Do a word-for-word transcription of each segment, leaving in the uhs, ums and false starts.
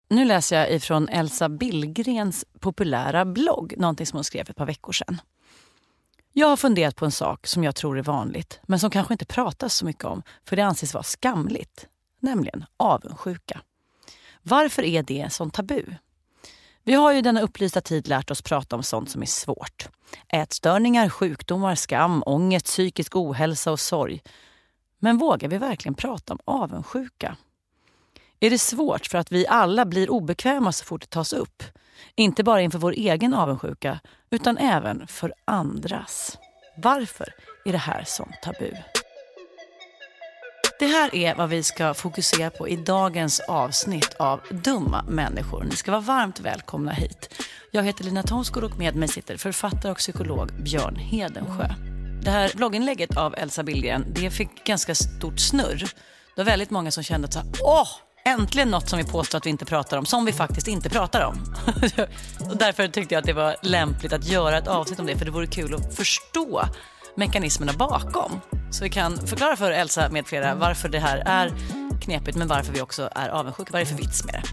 Nu läser jag ifrån Elsa Billgrens populära blogg, någonting som hon skrev för ett par veckor sedan. Jag har funderat på en sak som jag tror är vanligt, men som kanske inte pratas så mycket om, för det anses vara skamligt, nämligen avundsjuka. Varför är det en sån tabu? Vi har ju denna upplysta tid lärt oss prata om sånt som är svårt. Ätstörningar, sjukdomar, skam, ångest, psykisk ohälsa och sorg. Men vågar vi verkligen prata om avundsjuka? Är det svårt för att vi alla blir obekväma så fort det tas upp? Inte bara inför vår egen avundsjuka, utan även för andras. Varför är det här sånt tabu? Det här är vad vi ska fokusera på i dagens avsnitt av Dumma människor. Ni ska vara varmt välkomna hit. Jag heter Lina Thomsgård och med mig sitter författare och psykolog Björn Hedensjö. Det här blogginlägget av Elsa Billgren, det fick ganska stort snurr. Det var väldigt många som kände att så här, åh, äntligen något som vi påstår att vi inte pratar om, som vi faktiskt inte pratar om. Och därför tyckte jag att det var lämpligt att göra ett avsnitt om det, för det vore kul att förstå mekanismerna bakom. Så vi kan förklara för Elsa med flera varför det här är knepigt, men varför vi också är avundsjuka. Vad är det för vits med det?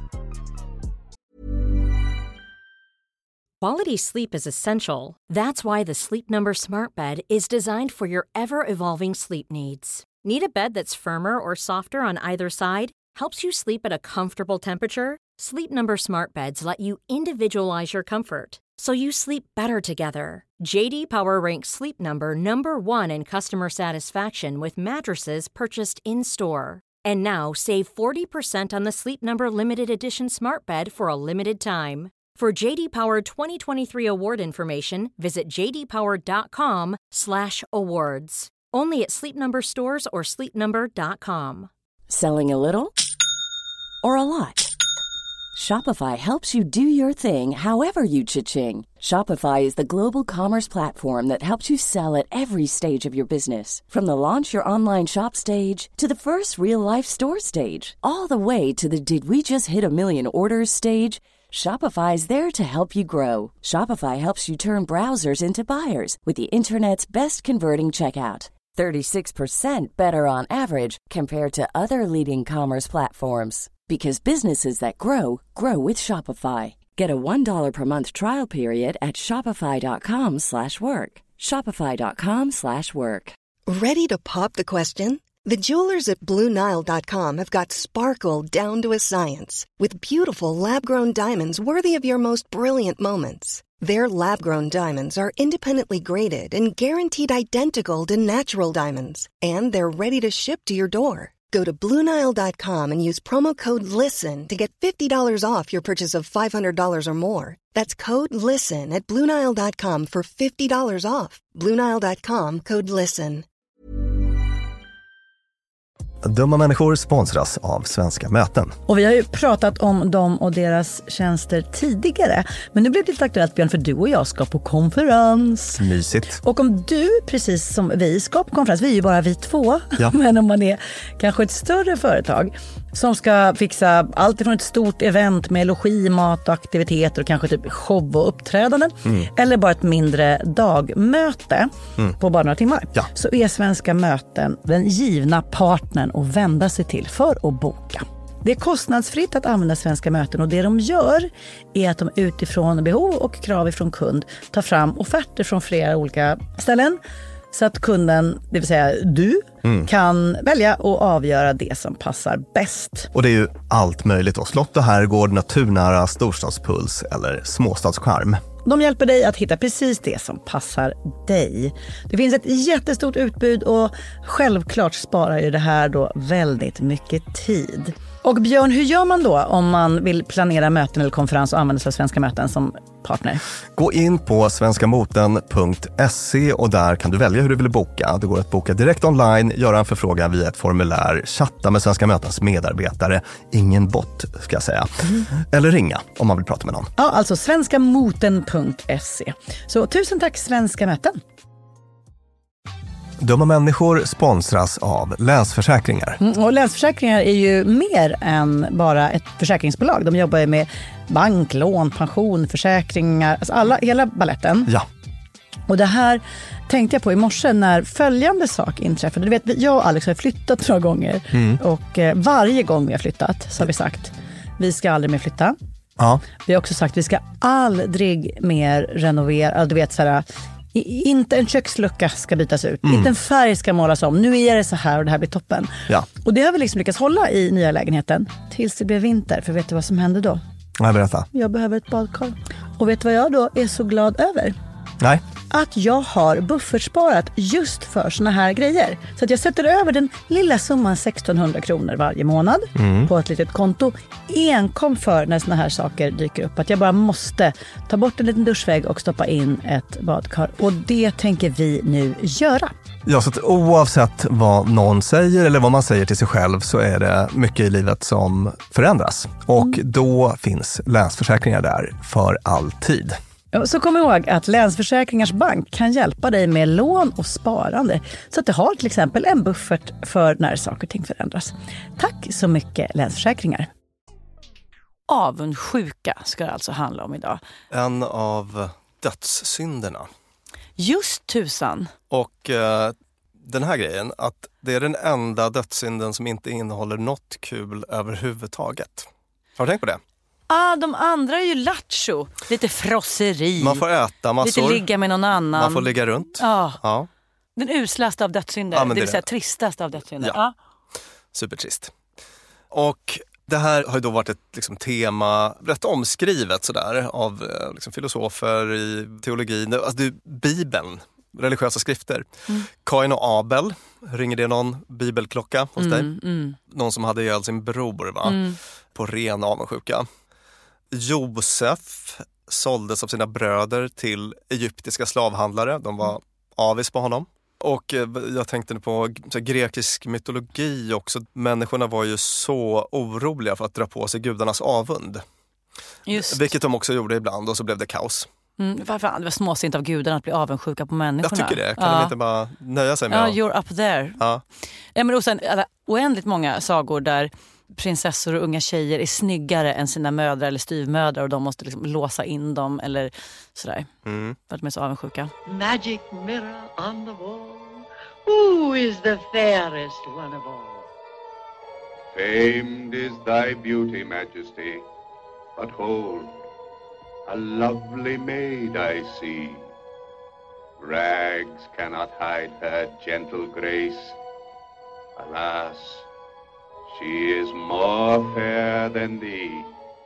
Quality sleep is essential. That's why the Sleep Number Smart Bed is designed for your ever-evolving sleep needs. Need a bed that's firmer or softer on either side? Helps you sleep at a comfortable temperature? Sleep Number Smart Beds let you individualize your comfort, so you sleep better together. J D Power ranks Sleep Number number one in customer satisfaction with mattresses purchased in-store. And now save forty percent on the Sleep Number Limited Edition Smart Bed for a limited time. For J D Power twenty twenty-three award information, visit j d power dot com slash awards. Only at Sleep Number stores or sleep number dot com. Selling a little or a lot? Shopify helps you do your thing however you cha-ching. Shopify is the global commerce platform that helps you sell at every stage of your business. From the launch your online shop stage to the first real-life store stage, all the way to the did we just hit a million orders stage. Shopify is there to help you grow. Shopify helps you turn browsers into buyers with the internet's best converting checkout. thirty-six percent better on average compared to other leading commerce platforms. Because businesses that grow, grow with Shopify. Get a one dollar per month trial period at shopify.com slash work. Shopify.com slash work. Ready to pop the question? The jewelers at Blue Nile dot com have got sparkle down to a science with beautiful lab-grown diamonds worthy of your most brilliant moments. Their lab-grown diamonds are independently graded and guaranteed identical to natural diamonds. And they're ready to ship to your door. Go to Blue Nile dot com and use promo code LISTEN to get fifty dollars off your purchase of five hundred dollars or more. That's code LISTEN at Blue Nile dot com for fifty dollars off. Blue Nile dot com, code LISTEN. Dumma människor sponsras av Svenska möten. Och vi har ju pratat om dem och deras tjänster tidigare. Men nu blev det lite aktuellt, Björn, för du och jag ska på konferens. Mysigt. Och om du, precis som vi, ska på konferens, vi är ju bara vi två. Ja. Men om man är kanske ett större företag som ska fixa allt ifrån ett stort event med logi, mat och aktiviteter och kanske typ show och uppträdanden. Mm. Eller bara ett mindre dagmöte mm. på bara några timmar. Ja. Så är Svenska möten den givna partnern att vända sig till för att boka. Det är kostnadsfritt att använda Svenska möten och det de gör är att de utifrån behov och krav ifrån kund tar fram offerter från flera olika ställen. Så att kunden, det vill säga du, mm. kan välja och avgöra det som passar bäst. Och det är ju allt möjligt då. Slott och herrgård, naturnära, storstadspuls eller småstadscharm. De hjälper dig att hitta precis det som passar dig. Det finns ett jättestort utbud och självklart sparar ju det här då väldigt mycket tid. Och Björn, hur gör man då om man vill planera möten eller konferens och använda sig av Svenska möten som partner? Gå in på svenska moten punkt se och där kan du välja hur du vill boka. Det går att boka direkt online, göra en förfrågan via ett formulär, chatta med Svenska mötens medarbetare, ingen bot ska jag säga, mm. eller ringa om man vill prata med någon. Ja, alltså svenska moten punkt se. Så tusen tack Svenska möten. Dumma människor sponsras av Länsförsäkringar. Mm, och Länsförsäkringar är ju mer än bara ett försäkringsbolag. De jobbar ju med bank, lån, pension, försäkringar, alltså alla, hela balletten. Ja. Och det här tänkte jag på i morse när följande sak inträffade. Du vet, jag och Alex har flyttat några gånger. Mm. Och eh, varje gång vi har flyttat så har vi sagt, Vi ska aldrig mer flytta. Ja. Vi har också sagt att vi ska aldrig mer renovera. Du vet så här, inte en kökslucka ska bytas ut. Mm. Inte en färg ska målas om. Nu är det så här och det här blir toppen. Ja. Och det har vi liksom lyckats hålla i nya lägenheten. Tills det blev vinter. För vet du vad som hände då? Nej, berätta. Jag behöver ett badkar. Och vet du vad jag då är så glad över? Nej. Att jag har buffertsparat just för såna här grejer. Så att jag sätter över den lilla summan sextonhundra kronor varje månad mm. på ett litet konto. Enkom för när såna här saker dyker upp. Att jag bara måste ta bort en liten duschvägg och stoppa in ett badkar. Och det tänker vi nu göra. Ja, så att oavsett vad någon säger eller vad man säger till sig själv så är det mycket i livet som förändras. Och mm. då finns Länsförsäkringar där för alltid. Så kom ihåg att Länsförsäkringars bank kan hjälpa dig med lån och sparande så att du har till exempel en buffert för när saker och ting förändras. Tack så mycket Länsförsäkringar. Avundsjuka ska det alltså handla om idag. En av dödssynderna. Just tusan. Och eh, den här grejen att det är den enda dödssynden som inte innehåller något kul överhuvudtaget. Har du tänkt på det? Ah, de andra är ju lattjo. Lite frosseri. Man får äta massor. Lite ligga med någon annan. Man får ligga runt. Ah. Ja. Den uslaste av dödssynder. Ja, det det vill säga det. tristaste av dödssynder. Ja. Ah. Supertrist. Och det här har ju då varit ett liksom, tema rätt omskrivet sådär, av liksom, filosofer i teologin. Alltså, det är Bibeln, religiösa skrifter. Mm. Kain och Abel, ringer det någon bibelklocka hos mm, dig? Mm. Någon som hade ihjäl sin bror va? Mm. På ren avundsjuka. Josef såldes av sina bröder till egyptiska slavhandlare. De var avis på honom. Och jag tänkte på så här, grekisk mytologi också. Människorna var ju så oroliga för att dra på sig gudarnas avund. Just. Vilket de också gjorde ibland och så blev det kaos. Mm, varför? Det var småsint av gudarna att bli avundsjuka på människorna. Jag tycker det. Kan ja. de inte bara nöja sig med Ja, att... you're up there. Ja. Ja, men och sen, oändligt många sagor där prinsessor och unga tjejer är snyggare än sina mödrar eller styvmödrar och de måste liksom låsa in dem eller sådär. Mm. För att de är så avundsjuka. Magic mirror on the wall. Who is the fairest one of all? Famed is thy beauty, Majesty, but hold, a lovely maid I see. Rags cannot hide her gentle grace. Alas, she is more fair than thee.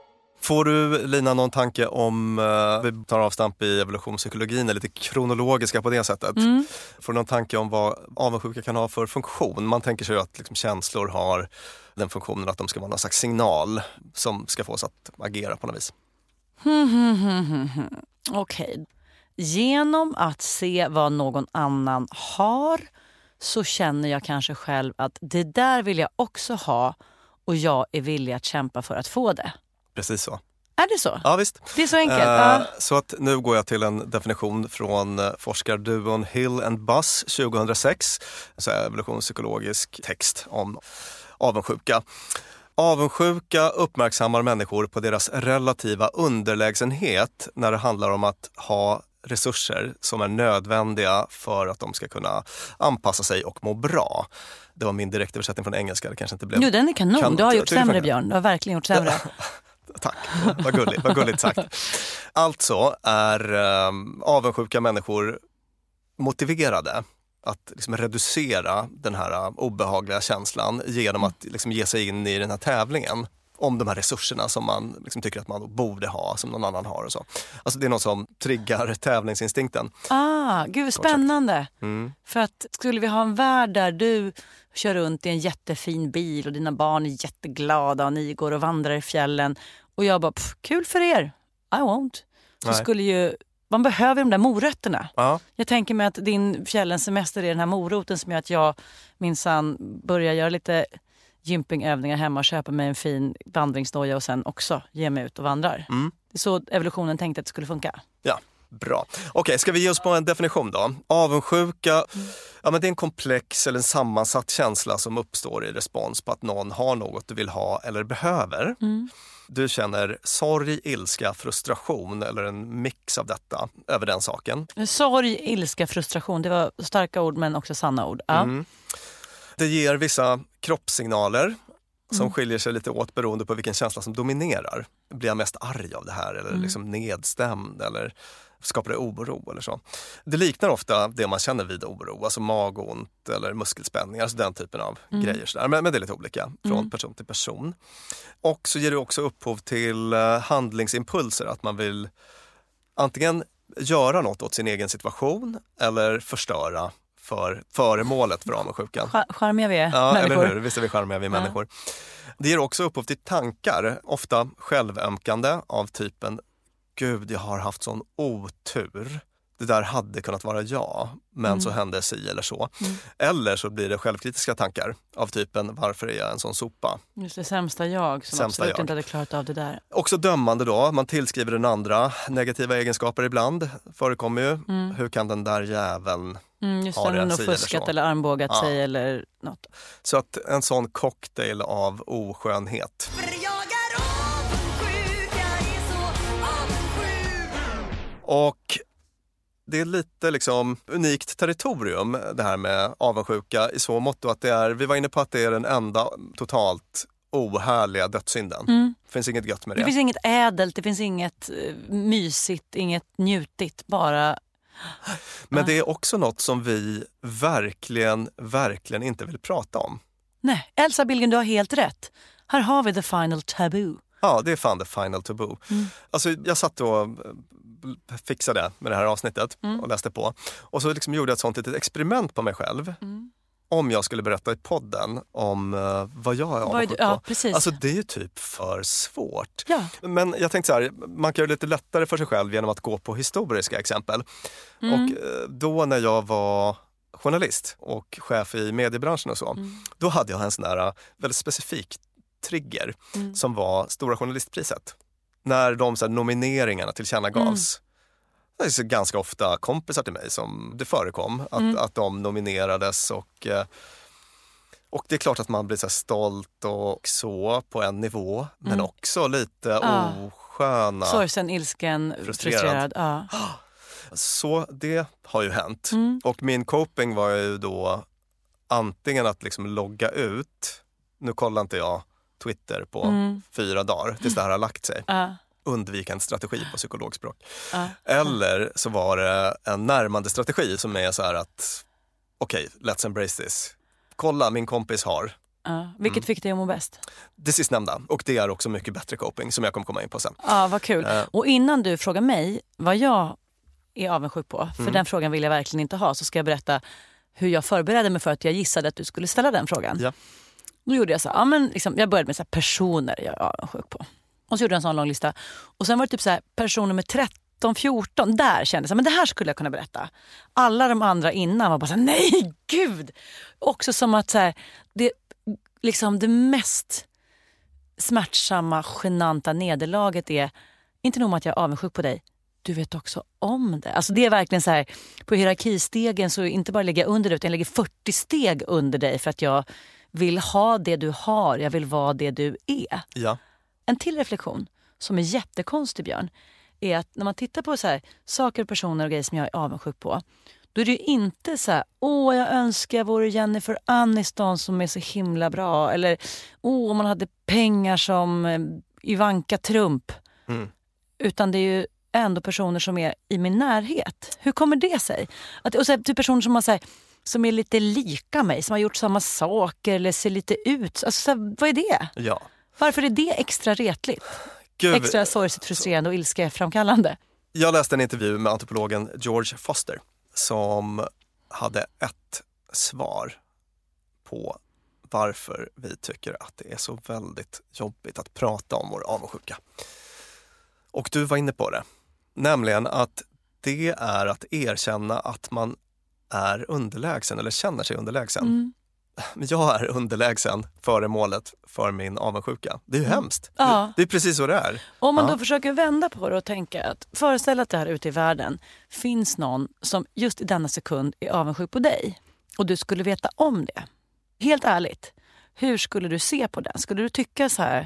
Får du, Lina, någon tanke om, uh, vi tar avstamp i evolutionspsykologin, är lite kronologiska på det sättet. Mm. Får du någon tanke om vad avundsjuka kan ha för funktion? Man tänker sig att liksom, känslor har den funktionen att de ska vara någon slags signal som ska få oss att agera på något vis. Hmm, hmm, hmm, hmm, hmm. Okej. Okay. Genom att se vad någon annan har så känner jag kanske själv att det där vill jag också ha och jag är villig att kämpa för att få det. Precis så. Är det så? Ja, visst. Det är så enkelt. Uh, ja. Så att nu går jag till en definition från forskarduon Hill and Buss tjugohundrasex. Så evolutionspsykologisk text om avundsjuka. Avundsjuka uppmärksammar människor på deras relativa underlägsenhet när det handlar om att ha resurser som är nödvändiga för att de ska kunna anpassa sig och må bra. Det var min direktöversättning från engelska. Det kanske inte blev... Jo, den är kanon. Kan... Du har gjort sämre, Björn. Du har verkligen gjort sämre. Tack, vad gulligt, vad gulligt sagt. Alltså är um, avundsjuka människor motiverade att liksom reducera den här uh, obehagliga känslan genom att liksom, ge sig in i den här tävlingen om de här resurserna som man liksom, tycker att man borde ha, som någon annan har och så. Alltså det är något som triggar tävlingsinstinkten. Ah, gud spännande. Mm. För att skulle vi ha en värld där du kör runt i en jättefin bil och dina barn är jätteglada och ni går och vandrar i fjällen och jag bara, pff, kul för er, I won't. Så Nej. skulle ju, man behöver de där morötterna. Ja. Jag tänker mig att din fjällens semester är den här moroten som gör att jag minsann börjar göra lite gympingövningar hemma och köpa mig en fin vandringsdoja och sen också ge mig ut och vandrar. Mm. Det är så evolutionen tänkte att det skulle funka. Ja, bra. Okej, ska vi ge oss på en definition då? Avundsjuka, mm. ja, men det är en komplex eller en sammansatt känsla som uppstår i respons på att någon har något du vill ha eller behöver. Mm. Du känner sorg, ilska, frustration eller en mix av detta över den saken. Sorg, ilska, frustration, det var starka ord men också sanna ord. Ja. Mm. Det ger vissa kroppssignaler som Mm. skiljer sig lite åt beroende på vilken känsla som dominerar. Blir jag mest arg av det här eller Mm. liksom nedstämd eller skapar det oro eller så. Det liknar ofta det man känner vid oro, alltså magont eller muskelspänningar, alltså den typen av Mm. grejer. Så där. Men, men det är lite olika från Mm. person till person. Och så ger det också upphov till uh, handlingsimpulser, att man vill antingen göra något åt sin egen situation eller förstöra för föremålet för avundsjukan. Char- Charmiga vi är, Ja, människor. eller hur? Visst är vi charmiga, vi Ja. människor. Det ger också upphov till tankar, ofta självömkande av typen Gud, jag har haft sån otur. Det där hade kunnat vara jag, men Mm. så hände si eller så. Mm. Eller så blir det självkritiska tankar av typen varför är jag en sån sopa? Just det, sämsta jag som Sämsta absolut jag. inte hade klarat av det där. Också dömande då, man tillskriver den andra negativa egenskaper ibland, förekommer ju. Mm. Hur kan den där jäveln? Mm, just Har det, det hon har si eller fuskat så. eller armbågat Ja. sig eller något. Så att en sån cocktail av oskönhet. Och det är lite liksom unikt territorium det här med avundsjuka i så mått att det är, vi var inne på att det är den enda totalt ohärliga dödssynden. Mm. Det finns inget gött med Det det. finns inget ädelt, det finns inget eh, mysigt, inget njutigt, bara... Men det är också något som vi verkligen, verkligen inte vill prata om. Nej, Elsa Billgren, du har helt rätt. Här har vi the final taboo. Ja, det är fan the final taboo. Mm. Alltså jag satt och fixade med det här avsnittet Mm. och läste på. Och så liksom gjorde jag ett sånt litet experiment på mig själv. Mm. Om jag skulle berätta i podden om uh, vad jag är Vad är avundsjuk du- på. ja, precis. Alltså det är ju typ för svårt. Ja. Men jag tänkte så här, man kan göra det lite lättare för sig själv genom att gå på historiska exempel. Mm. Och eh, då när jag var journalist och chef i mediebranschen och så, Mm. då hade jag en sån där uh, väldigt specifik trigger Mm. som var Stora journalistpriset. När de så här, nomineringarna tillkännagavs. Mm. Det är så ganska ofta kompisar till mig som det förekom att, Mm. att de nominerades och, eh, och det är klart att man blir så här stolt och så på en nivå men Mm. också lite Ja. osköna. Sorgsen, ilsken, Frustrerad. frustrerad. Ja. Så det har ju hänt. Mm. Och min coping var ju då antingen att liksom logga ut. Nu kollar inte jag Twitter på Mm. fyra dagar tills det här har lagt sig. Ja. Undvika en strategi på psykologspråk. Ja. Eller så var det en närmande strategi som är så här att okej, okay, let's embrace this. Kolla, min kompis har Ja. Vilket Mm. fick dig att må bäst? det sistnämnda. Och det är också mycket bättre coping som jag kommer komma in på sen. Ja, vad kul. Eh. Och innan du frågar mig vad jag är avundsjuk på, för Mm. den frågan vill jag verkligen inte ha, så ska jag berätta hur jag förberedde mig för att jag gissade att du skulle ställa den frågan. Ja. Då gjorde jag så här, ja, men liksom, jag började med så här, personer jag är avundsjuk på. Och så gjorde jag en sån lång lista. Och sen var det typ så här, personer med tretton fjorton, där kände jag så här, men det här skulle jag kunna berätta. Alla de andra innan var bara så här, nej gud! Också som att så här, det, liksom det mest smärtsamma, genanta nederlaget är inte nog med att jag är avundsjuk på dig, du vet också om det. Alltså det är verkligen så här, på hierarkistegen så inte bara lägga under dig, utan jag lägger fyrtio steg under dig för att jag vill ha det du har, jag vill vara det du är. Ja. En till reflektion som är jättekonstig, Björn, är att när man tittar på så här, saker och personer och grejer som jag är avundsjuk på, då är det ju inte så här, åh jag önskar jag vore Jennifer Aniston som är så himla bra, eller åh om man hade pengar som eh, Ivanka Trump. Mm. Utan det är ju ändå personer som är i min närhet. Hur kommer det sig? Att, och så här, typ personer som, har, så här, som är lite lika mig, som har gjort samma saker eller ser lite ut. Alltså, så här, vad är det? Ja. Varför är det extra retligt? Gud, Extra sorgset, frustrerande och ilskeframkallande? jag läste en intervju med antropologen George Foster som hade ett svar på varför vi tycker att det är så väldigt jobbigt att prata om vår avundsjuka. Och du var inne på det. Nämligen att det är att erkänna att man är underlägsen eller känner sig underlägsen. Mm. Jag är underlägsen föremålet för min avundsjuka. Det är ju hemskt. Ja. Det, det är precis så det är. Om man Ja. då försöker vända på det och tänka att föreställa att det här ute i världen finns någon som just i denna sekund är avundsjuk på dig och du skulle veta om det. Helt ärligt, hur skulle du se på den? Skulle du tycka så här,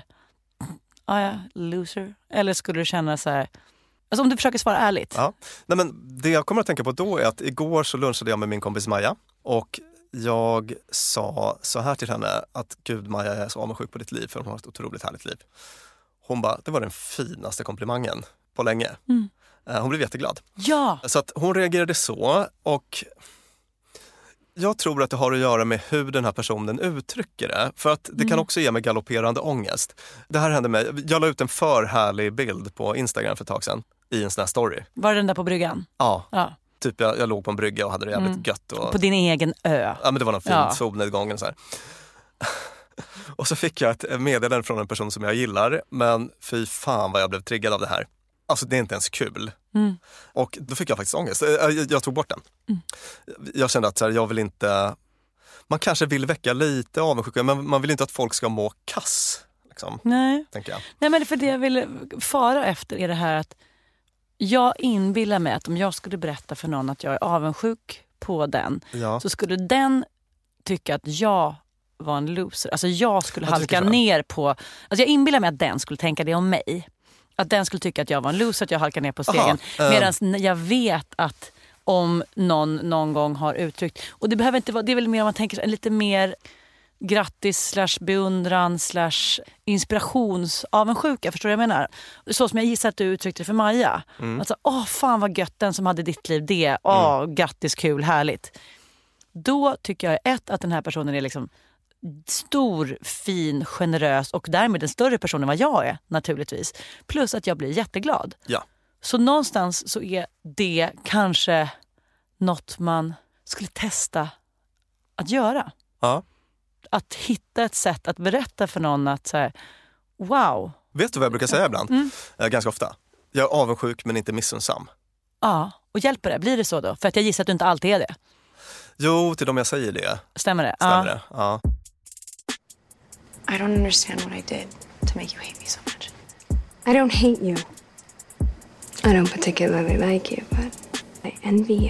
ja ja, loser? Eller skulle du känna så här, alltså om du försöker svara ärligt. Ja. Nej, men det jag kommer att tänka på då är att igår så lunchade jag med min kompis Maja och jag sa så här till henne att gud Maja, jag är så avundsjuk på ditt liv för hon har ett otroligt härligt liv. Hon bara, det var den finaste komplimangen på länge. Mm. Hon blev jätteglad. Ja. Så att hon reagerade så, och jag tror att det har att göra med hur den här personen uttrycker det. För att det mm. kan också ge mig galopperande ångest. Det här hände mig, jag la ut en för härlig bild på Instagram för ett tag sedan i en sån här story. Var det den där på bryggan? Ja. ja. Typ jag, jag låg på en brygga och hade det jävligt mm. gött. Och, på din egen ö? Ja, men det var någon fin ja. solnedgång och så här. Och så fick jag ett meddelande från en person som jag gillar, men fy fan vad jag blev triggad av det här. Alltså det är inte ens kul. Mm. Och då fick jag faktiskt ångest. Jag, jag tog bort den. Mm. Jag kände att så här, jag vill inte... Man kanske vill väcka lite avundsjuka, men man vill inte att folk ska må kass. Liksom, Nej. Tänker jag. Nej, men för det jag vill fara efter är det här att jag inbillar mig att om jag skulle berätta för någon att jag är avundsjuk på den, ja. så skulle den tycka att jag var en loser. Alltså jag skulle jag halka ner på... Alltså jag inbillar mig att den skulle tänka det om mig. Att den skulle tycka att jag var en loser, att jag halkar ner på stegen. Aha, Medan um... jag vet att om någon någon gång har uttryckt... Och det behöver inte vara... Det är väl mer om man tänker en lite mer grattis slash beundran slash inspirationsavundsjuka. Förstår du vad jag menar? Så som jag gissar att du uttryckte det för Maja. Mm. Alltså, åh fan vad gött, den som hade ditt liv det. Åh, mm. grattis, kul, härligt. Då tycker jag ett att den här personen är liksom stor, fin, generös och därmed en större person än vad jag är, naturligtvis. Plus att jag blir jätteglad. Ja. Så någonstans så är det kanske något man skulle testa att göra. Ja. Att hitta ett sätt att berätta för någon att så här, wow. Vet du vad jag brukar säga ibland? Mm. Ganska ofta. Jag är avundsjuk men inte missunnsam. Ja, och hjälper det? Blir det så då? För att jag gissar att du inte alltid är det. Jo, till dem jag säger det. Stämmer det? Stämmer ja. det, ja. I don't understand what I did to make you hate me so much. I don't hate you. I don't particularly like you, but I envy you.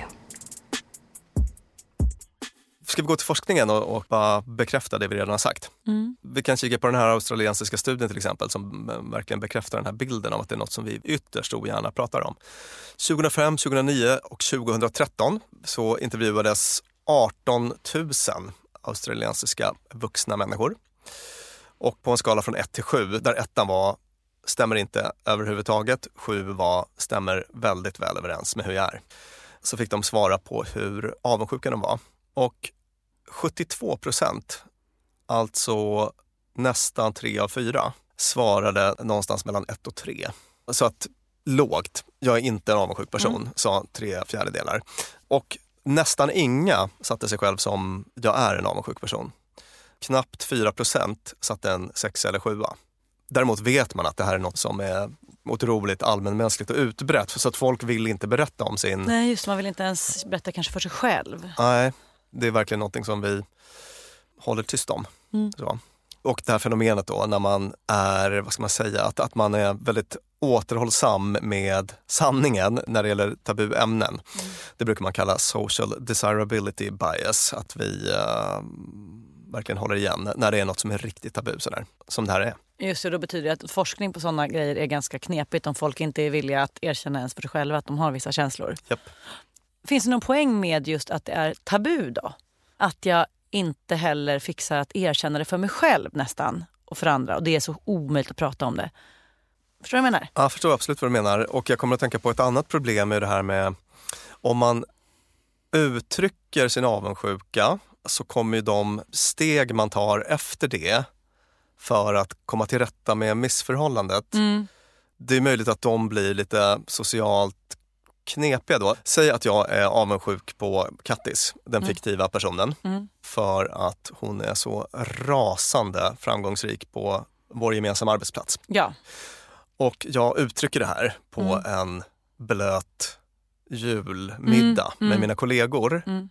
Ska vi gå till forskningen och, och bara bekräfta det vi redan har sagt? Mm. Vi kan kika på den här australiensiska studien till exempel som verkligen bekräftar den här bilden av att det är något som vi ytterst ogärna pratar om. tjugohundrafem, tjugohundranio och tjugohundratretton så intervjuades arton tusen australiensiska vuxna människor. Och på en skala från ett till sju, där ettan var stämmer inte överhuvudtaget, sju var stämmer väldigt väl överens med hur jag är. Så fick de svara på hur avundsjuka de var. Och sjuttiotvå procent, alltså nästan tre av fyra, svarade någonstans mellan ett och tre. Så att lågt, jag är inte en avundsjuk person, mm. sa tre fjärdedelar. Och nästan inga satte sig själv som jag är en avundsjuk person. Knappt fyra procent satte en sex eller sjua. Däremot vet man att det här är något som är otroligt allmänmänskligt och utbrett. Så att folk vill inte berätta om sin... Nej, just man vill inte ens berätta kanske för sig själv. Nej, det är verkligen någonting som vi håller tyst om. Mm. Så. Och det här fenomenet då när man är, vad ska man säga, att, att man är väldigt återhållsam med sanningen när det gäller tabuämnen. Mm. Det brukar man kalla social desirability bias. Att vi uh, verkligen håller igen när det är något som är riktigt tabu sådär, som det här är. Just det, då betyder det att forskning på sådana grejer är ganska knepigt om folk inte är villiga att erkänna ens för sig själva att de har vissa känslor. Japp. Finns det någon poäng med just att det är tabu då? Att jag inte heller fixar att erkänna det för mig själv nästan och för andra. Och det är så omöjligt att prata om det. Förstår du vad jag menar? Ja, jag förstår absolut vad du menar. Och jag kommer att tänka på ett annat problem med det här med om man uttrycker sin avundsjuka så kommer ju de steg man tar efter det för att komma till rätta med missförhållandet. Mm. Det är möjligt att de blir lite socialt knepiga då. Säg att jag är avundsjuk på Kattis, den mm. fiktiva personen, mm. för att hon är så rasande framgångsrik på vår gemensamma arbetsplats. Ja. Och jag uttrycker det här på mm. en blöt julmiddag mm. med mm. mina kollegor. Mm.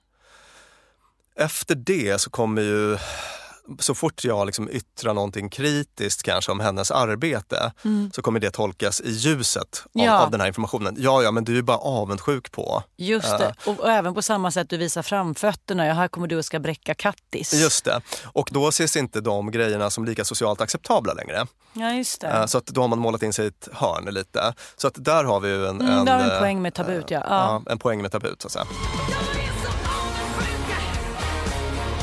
Efter det så kommer ju, så fort jag liksom yttrar någonting kritiskt kanske om hennes arbete mm. så kommer det tolkas i ljuset av, ja. av den här informationen. Ja, ja, men du är bara avundsjuk på. Just det, och, och även på samma sätt du visar framfötterna. Ja, här kommer du och ska bräcka Kattis. Just det, och då ses inte de grejerna som lika socialt acceptabla längre. Ja, just det. Så att då har man målat in sig i ett hörn lite. Så att där har vi ju en... Mm, en, där har en poäng med tabut, ja. ja. ja. En poäng med tabut, så att säga.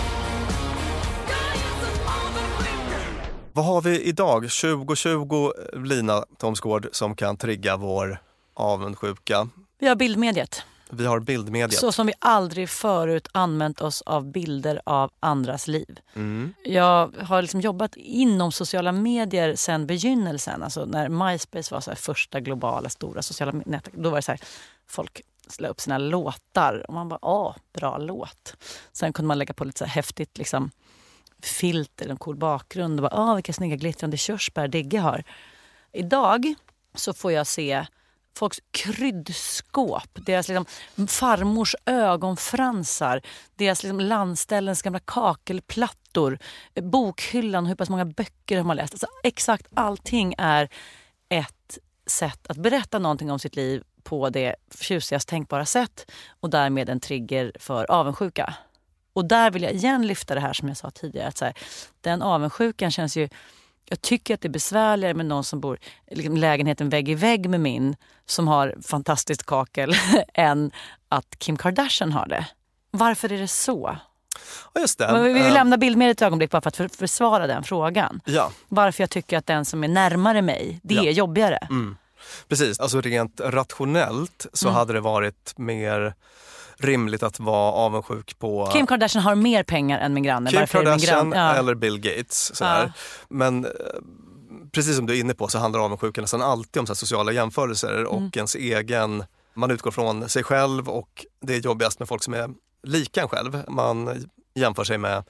Vad har vi idag? tjugo tjugo, Lina Thomsgård, som kan trigga vår avundsjuka. Vi har bildmediet. Vi har bildmediet. Så som vi aldrig förut använt oss av bilder av andras liv. Mm. Jag har liksom jobbat inom sociala medier sedan begynnelsen. Alltså när MySpace var så här första globala stora sociala nätverk. Då var det så här, folk la upp sina låtar. Och man bara, åh, bra låt. Sen kunde man lägga på lite så här häftigt liksom, filter, en cool bakgrund. Och bara, åh, vilka snygga glittrande körsbär Digge har. Idag så får jag se folks kryddskåp, deras liksom farmors ögonfransar, deras liksom landställens gamla kakelplattor, bokhyllan, hur pass många böcker de har läst. Alltså, exakt allting är ett sätt att berätta någonting om sitt liv på det tjusigast tänkbara sätt och därmed en trigger för avundsjuka. Och där vill jag igen lyfta det här som jag sa tidigare, att så här, den avundsjukan känns ju, jag tycker att det är besvärligare med någon som bor liksom, lägenheten vägg i vägg med min som har fantastiskt kakel än att Kim Kardashian har det. Varför är det så? Ja, just det. Vi vill uh, lämna bild med ett ögonblick bara för att för, försvara den frågan. Ja. Varför jag tycker att den som är närmare mig, det ja. är jobbigare. Mm. Precis, alltså rent rationellt så mm. hade det varit mer rimligt att vara avundsjuk på Kim Kardashian har mer pengar än min granne. Kim Varför Kardashian min granne? Ja. eller Bill Gates. Sådär. Ja. Men precis som du är inne på så handlar avundsjukan nästan alltid om så här sociala jämförelser och mm. ens egen, man utgår från sig själv och det är jobbigast med folk som är lika en själv. Man jämför sig med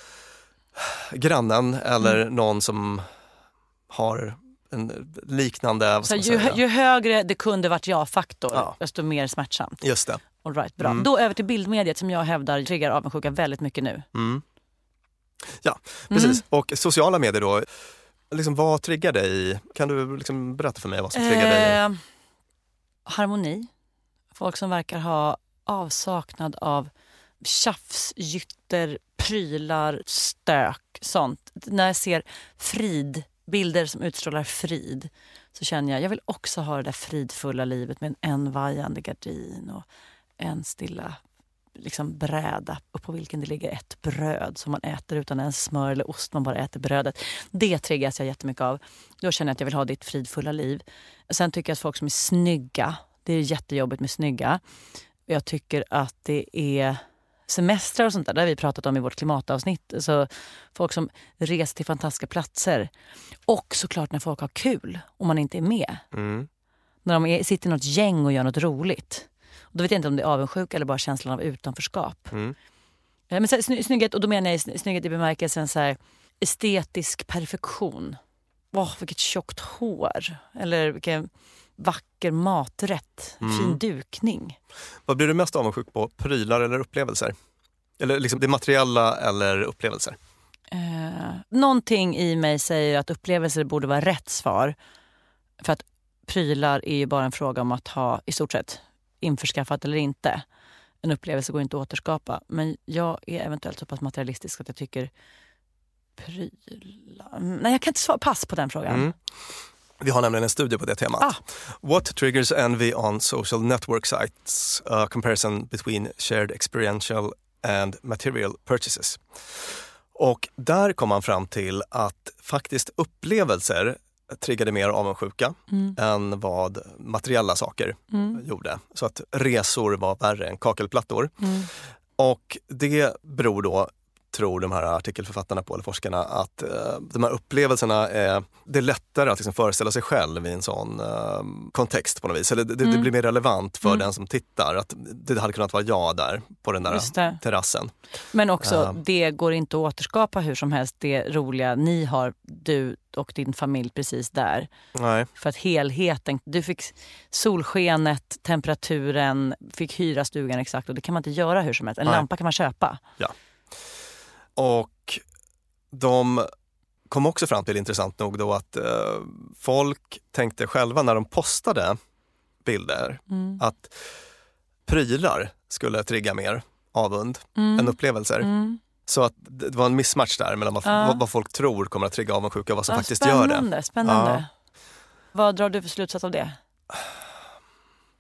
grannen eller mm. någon som har en liknande... Så ju, ju högre det kunde varit ja-faktor, ja. desto mer smärtsamt. Just det. All right, bra. Mm. Då över till bildmediet som jag hävdar triggar avundsjuka väldigt mycket nu. Mm. Ja, precis. Mm. Och sociala medier då, liksom, vad triggar dig? Kan du liksom berätta för mig vad som triggar eh, dig? Harmoni. Folk som verkar ha avsaknad av tjafs, gytter, prylar, stök, sånt. När jag ser frid, bilder som utstrålar frid, så känner jag, jag vill också ha det där fridfulla livet med en envajande gardin och en stilla liksom bräda och på vilken det ligger ett bröd som man äter utan en smör eller ost, man bara äter brödet. Det triggas jag jättemycket av. Då känner jag att jag vill ha ditt fridfulla liv. Sen tycker jag att folk som är snygga, det är jättejobbigt med snygga. Jag tycker att det är semestrar och sånt där, det har vi pratat om i vårt klimatavsnitt. Så folk som reser till fantastiska platser. Och såklart när folk har kul och man inte är med. Mm. När de är, sitter i något gäng och gör något roligt. Och då vet jag inte om det är avundsjuk eller bara känslan av utanförskap. Mm. Men så här, sny- snygghet, och då menar jag snygghet i bemärkelsen så här, estetisk perfektion. Åh, vilket tjockt hår. Eller vilken vacker maträtt. Mm. Fin dukning. Vad blir du mest avundsjuk på? Prylar eller upplevelser? Eller liksom det materiella eller upplevelser? Eh, någonting i mig säger att upplevelser borde vara rätt svar. För att prylar är ju bara en fråga om att ha i stort sett införskaffat eller inte. En upplevelse går inte att återskapa. Men jag är eventuellt så pass materialistisk att jag tycker prylar... Nej, jag kan inte svara pass på den frågan. Mm. Vi har nämligen en studie på det temat. Ah. What triggers envy on social network sites? A comparison between shared experiential and material purchases. Och där kom man fram till att faktiskt upplevelser triggade mer avundsjuka mm. än vad materiella saker mm. gjorde. Så att resor var värre än kakelplattor. Mm. Och det beror då, tror de här artikelförfattarna på, eller forskarna, att uh, de här upplevelserna är, det är lättare att liksom föreställa sig själv i en sån uh, kontext på något vis. Eller det, mm. det blir mer relevant för mm. den som tittar, att det hade kunnat vara jag där på den där terrassen. Men också, uh, det går inte att återskapa hur som helst det roliga ni har, du och din familj precis där. Nej. För att helheten, du fick solskenet, temperaturen, fick hyra stugan exakt, och det kan man inte göra hur som helst. En Nej. lampa kan man köpa. Ja. Och de kom också fram till, intressant nog då, att eh, folk tänkte själva när de postade bilder mm. att prylar skulle trigga mer avund mm. än upplevelser. Mm. Så att det var en mismatch där mellan vad, ja. vad, vad folk tror kommer att trigga avundsjuka och vad som ja, faktiskt spännande, gör det. Spännande. Ja. Vad drar du för slutsats av det?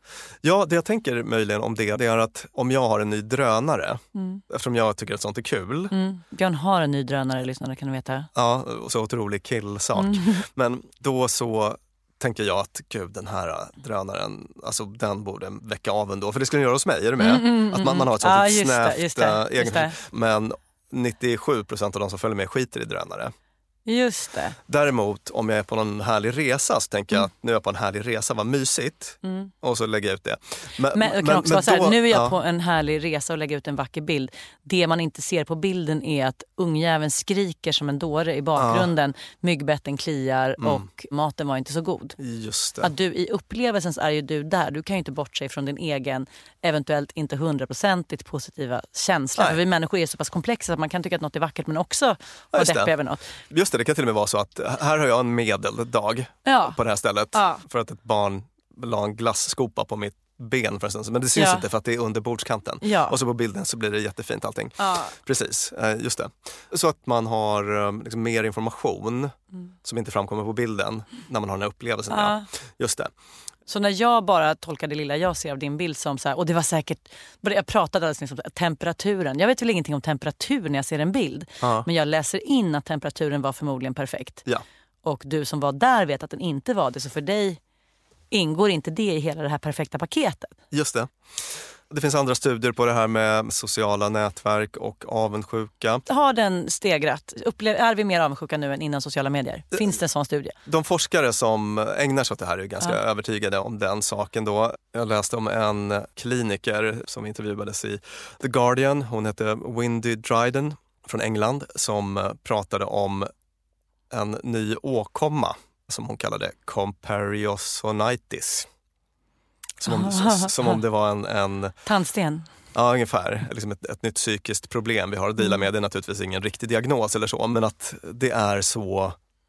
Ja, det jag tänker möjligen om det, det är att om jag har en ny drönare, mm. eftersom jag tycker att sånt är kul. Mm. Björn har en ny drönare, lyssnare, kan du veta. Ja, och så otrolig killsak. Mm. Men då så tänker jag att gud, den här drönaren, alltså den borde väcka av ändå. För det skulle den göra hos mig, är du med? Mm, mm, att man, man har ett sånt ah, just snävt det, just det, just det. Men nittiosju procent av de som följer med skiter i drönare. Just det. Däremot om jag är på någon härlig resa så tänker jag mm. att nu är jag på en härlig resa, vad mysigt. Mm. Och så lägger jag ut det. Men, men det kan men, också men vara så här, då, nu är jag ja. på en härlig resa och lägger ut en vacker bild. Det man inte ser på bilden är att ungjäveln skriker som en dåre i bakgrunden. Ja. Myggbetten kliar mm. och maten var inte så god. Just det. Att du i upplevelsen så är ju du där. Du kan ju inte bortse från din egen eventuellt inte hundraprocentigt positiva känsla. Nej. För vi människor är så pass komplexa att man kan tycka att något är vackert men också vara deppig över något. Just det, det kan till och med vara så att här har jag en medeldag ja. på det här stället ja. för att ett barn la en glasskopa på mitt ben för en stund. Men det syns ja. inte för att det är under bordskanten. Ja. Och så på bilden så blir det jättefint allting. Ja. Precis, just det. Så att man har liksom mer information mm. som inte framkommer på bilden när man har den här upplevelsen. Ja. Ja. Just det. Så när jag bara tolkar det lilla jag ser av din bild som så här, och det var säkert, jag pratade alldeles om temperaturen. Jag vet väl ingenting om temperatur när jag ser en bild. Ja. Men jag läser in att temperaturen var förmodligen perfekt. Ja. Och du som var där vet att den inte var det. Så för dig ingår inte det i hela det här perfekta paketet. Just det. Det finns andra studier på det här med sociala nätverk och avundsjuka. Har den stegrat? Upplever, är vi mer avundsjuka nu än innan sociala medier? Finns det en sån studie? De forskare som ägnar sig åt det här är ganska ja. övertygade om den saken då. Jag läste om en kliniker som intervjuades i The Guardian. Hon hette Wendy Dryden från England som pratade om en ny åkomma som hon kallade compariosonitis. Som om, som om det var en... en tandsten. Ja, ungefär. Liksom ett, ett nytt psykiskt problem vi har att dela med. Det är naturligtvis ingen riktig diagnos eller så. Men att det är så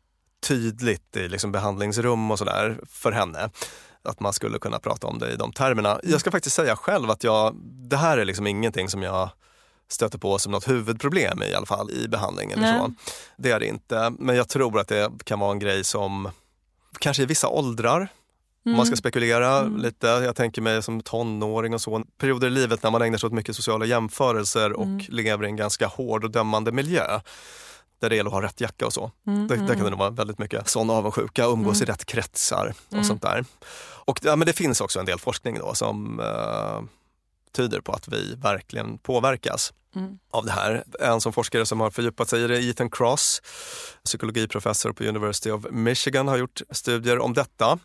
tydligt i liksom behandlingsrum och sådär för henne. Att man skulle kunna prata om det i de termerna. Jag ska faktiskt säga själv att jag, det här är liksom ingenting som jag stöter på som något huvudproblem i alla fall i behandlingen. Eller så. Det är det inte. Men jag tror att det kan vara en grej som kanske i vissa åldrar. Mm. Om man ska spekulera mm. lite, jag tänker mig som tonåring och så. Perioder i livet när man ägnar sig åt mycket sociala jämförelser och mm. lever i en ganska hård och dömande miljö. Där det gäller att ha rätt jacka och så. Mm. Där, där kan det nog vara väldigt mycket sån avundsjuka, umgås mm. i rätt kretsar och mm. sånt där. Och ja, men det finns också en del forskning då som uh, tyder på att vi verkligen påverkas. Mm. av det här. En som forskare som har fördjupat sig i det, Ethan Cross, psykologiprofessor på University of Michigan, har gjort studier om detta.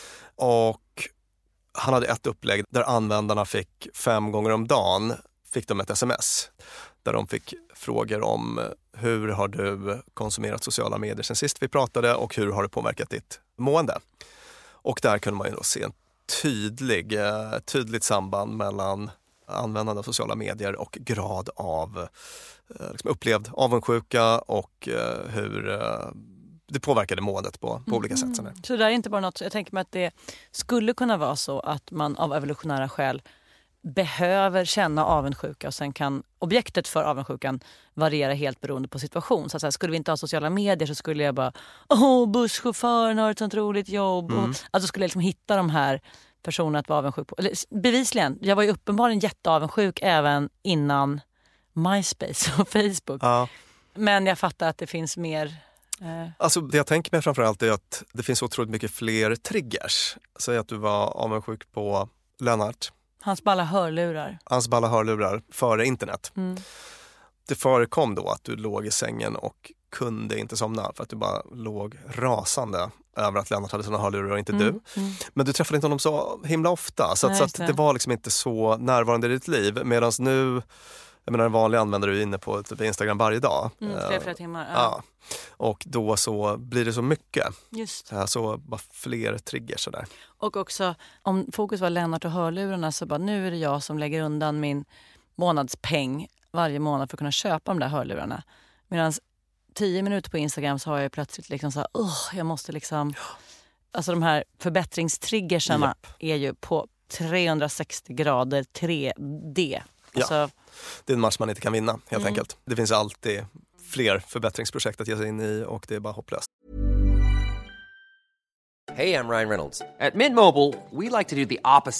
Och han hade ett upplägg där användarna fick fem gånger om dagen fick de ett sms där de fick frågor om hur har du konsumerat sociala medier sen sist vi pratade och hur har det påverkat ditt mående. Och där kunde man ju då se en tydlig, tydligt samband mellan användande av sociala medier och grad av liksom upplevd avundsjuka och hur det påverkade måendet på, på olika sätt. Mm. Så det är inte bara något, jag tänker mig att det skulle kunna vara så att man av evolutionära skäl behöver känna avundsjuka och sen kan objektet för avundsjukan variera helt beroende på situation. Så att säga, skulle vi inte ha sociala medier så skulle jag bara, åh, busschauffören har ett sånt roligt jobb. Mm. Och, alltså skulle jag liksom hitta de här personerna att vara avundsjuk på. Eller, bevisligen, jag var ju uppenbarligen jätteavundsjuk även innan MySpace och Facebook. Ja. Men jag fattar att det finns mer... Alltså det jag tänker mig framförallt är att det finns otroligt mycket fler triggers. Säg att du var avundsjuk på Lennart. Hans balla hörlurar. Hans balla hörlurar före internet. Mm. Det förekom då att du låg i sängen och kunde inte somna för att du bara låg rasande över att Lennart hade såna hörlurar och inte mm. du. Mm. Men du träffade inte honom så himla ofta. Så, att, Nej, så att det var liksom inte så närvarande i ditt liv. Medan nu... Jag menar, en vanlig användare är inne på typ Instagram varje dag. Mm, flera, flera timmar. Ja. ja. Och då så blir det så mycket. Just. Så bara fler triggers sådär. Och också, om fokus var Lennart och hörlurarna så bara, nu är det jag som lägger undan min månadspeng varje månad för att kunna köpa de där hörlurarna. Medan tio minuter på Instagram så har jag plötsligt liksom så här, oh, jag måste liksom... Alltså de här förbättringstriggerserna yep. är ju på trehundrasextio grader tre D. Alltså, ja. Det är en match man inte kan vinna, helt mm. enkelt. Det finns alltid fler förbättringsprojekt att ge sig in i och det är bara hopplöst. Hey, I'm Ryan Reynolds. At Mint Mobile, we like to do the opposite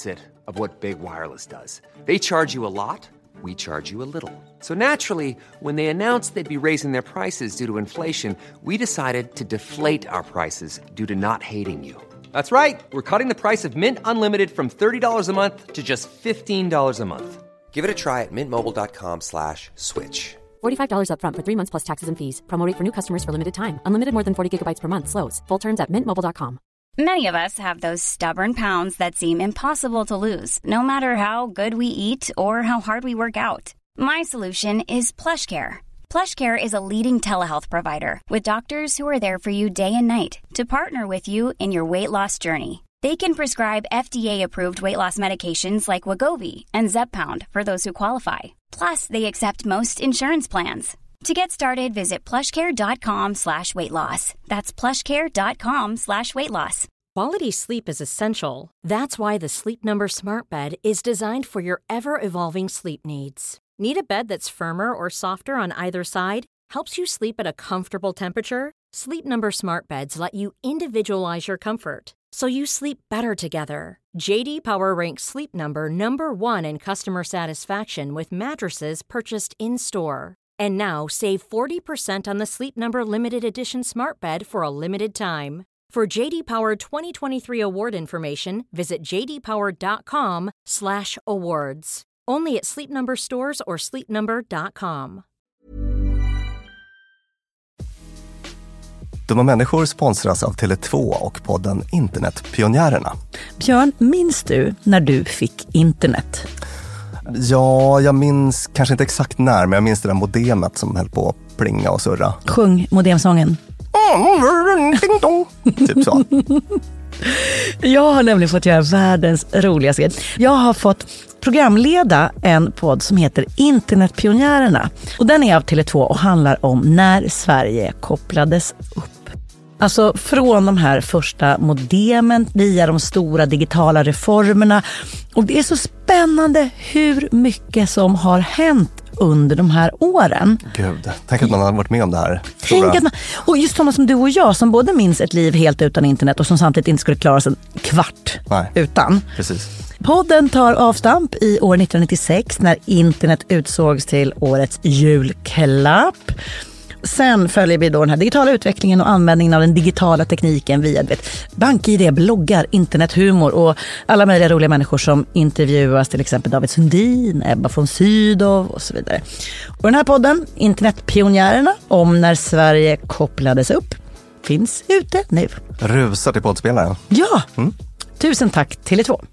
of what Big Wireless does. They charge you a lot, we charge you a little. So naturally, when they announced they'd be raising their prices due to inflation, we decided to deflate our prices due to not hating you. That's right. We're cutting the price of Mint Unlimited from thirty dollars a month to just fifteen dollars a month. Give it a try at mintmobile.com slash switch. forty-five dollars up front for three months plus taxes and fees. Promo rate for new customers for limited time. Unlimited more than forty gigabytes per month. Slows full terms at mint mobile dot com. Many of us have those stubborn pounds that seem impossible to lose, no matter how good we eat or how hard we work out. My solution is PlushCare. PlushCare is a leading telehealth provider with doctors who are there for you day and night to partner with you in your weight loss journey. They can prescribe F D A-approved weight loss medications like Wegovy and Zepbound for those who qualify. Plus, they accept most insurance plans. To get started, visit plushcare.com slash weight loss. That's plushcare.com slash weight loss. Quality sleep is essential. That's why the Sleep Number Smart Bed is designed for your ever-evolving sleep needs. Need a bed that's firmer or softer on either side? Helps you sleep at a comfortable temperature? Sleep Number Smart Beds let you individualize your comfort, so you sleep better together. J D Power ranks Sleep Number number one in customer satisfaction with mattresses purchased in-store. And now, save forty percent on the Sleep Number Limited Edition Smart Bed for a limited time. For J D Power twenty twenty-three award information, visit jdpower.com slash awards. Only at Sleep Number stores or sleep number dot com. Dumma människor sponsras av Tele två och podden Internetpionjärerna. Björn, minns du när du fick internet? Ja, jag minns kanske inte exakt när, men jag minns det där modemet som höll på att plinga och surra. Sjung modemsången. Typ så. Jag har nämligen fått göra världens roligaste grej. Jag har fått programleda en podd som heter Internetpionjärerna. Och den är av Tele två och handlar om när Sverige kopplades upp. Alltså från de här första modemen via de stora digitala reformerna. Och det är så spännande hur mycket som har hänt under de här åren. Gud, tänk att man har varit med om det här. Tänk att man, och just sådana som du och jag som både minns ett liv helt utan internet och som samtidigt inte skulle klara sig en kvart Nej, utan. Precis. Podden tar avstamp i år nittonhundranittiosex när internet utsågs till årets julklapp. Sen följer vi då den här digitala utvecklingen och användningen av den digitala tekniken via vet, bank-I D, bloggar, internethumor och alla möjliga roliga människor som intervjuas, till exempel David Sundin, Ebba von Sydow och så vidare. Och den här podden, Internetpionjärerna, om när Sverige kopplades upp, finns ute nu. Rusar till poddspelaren. Ja, mm. Tusen tack Tele två.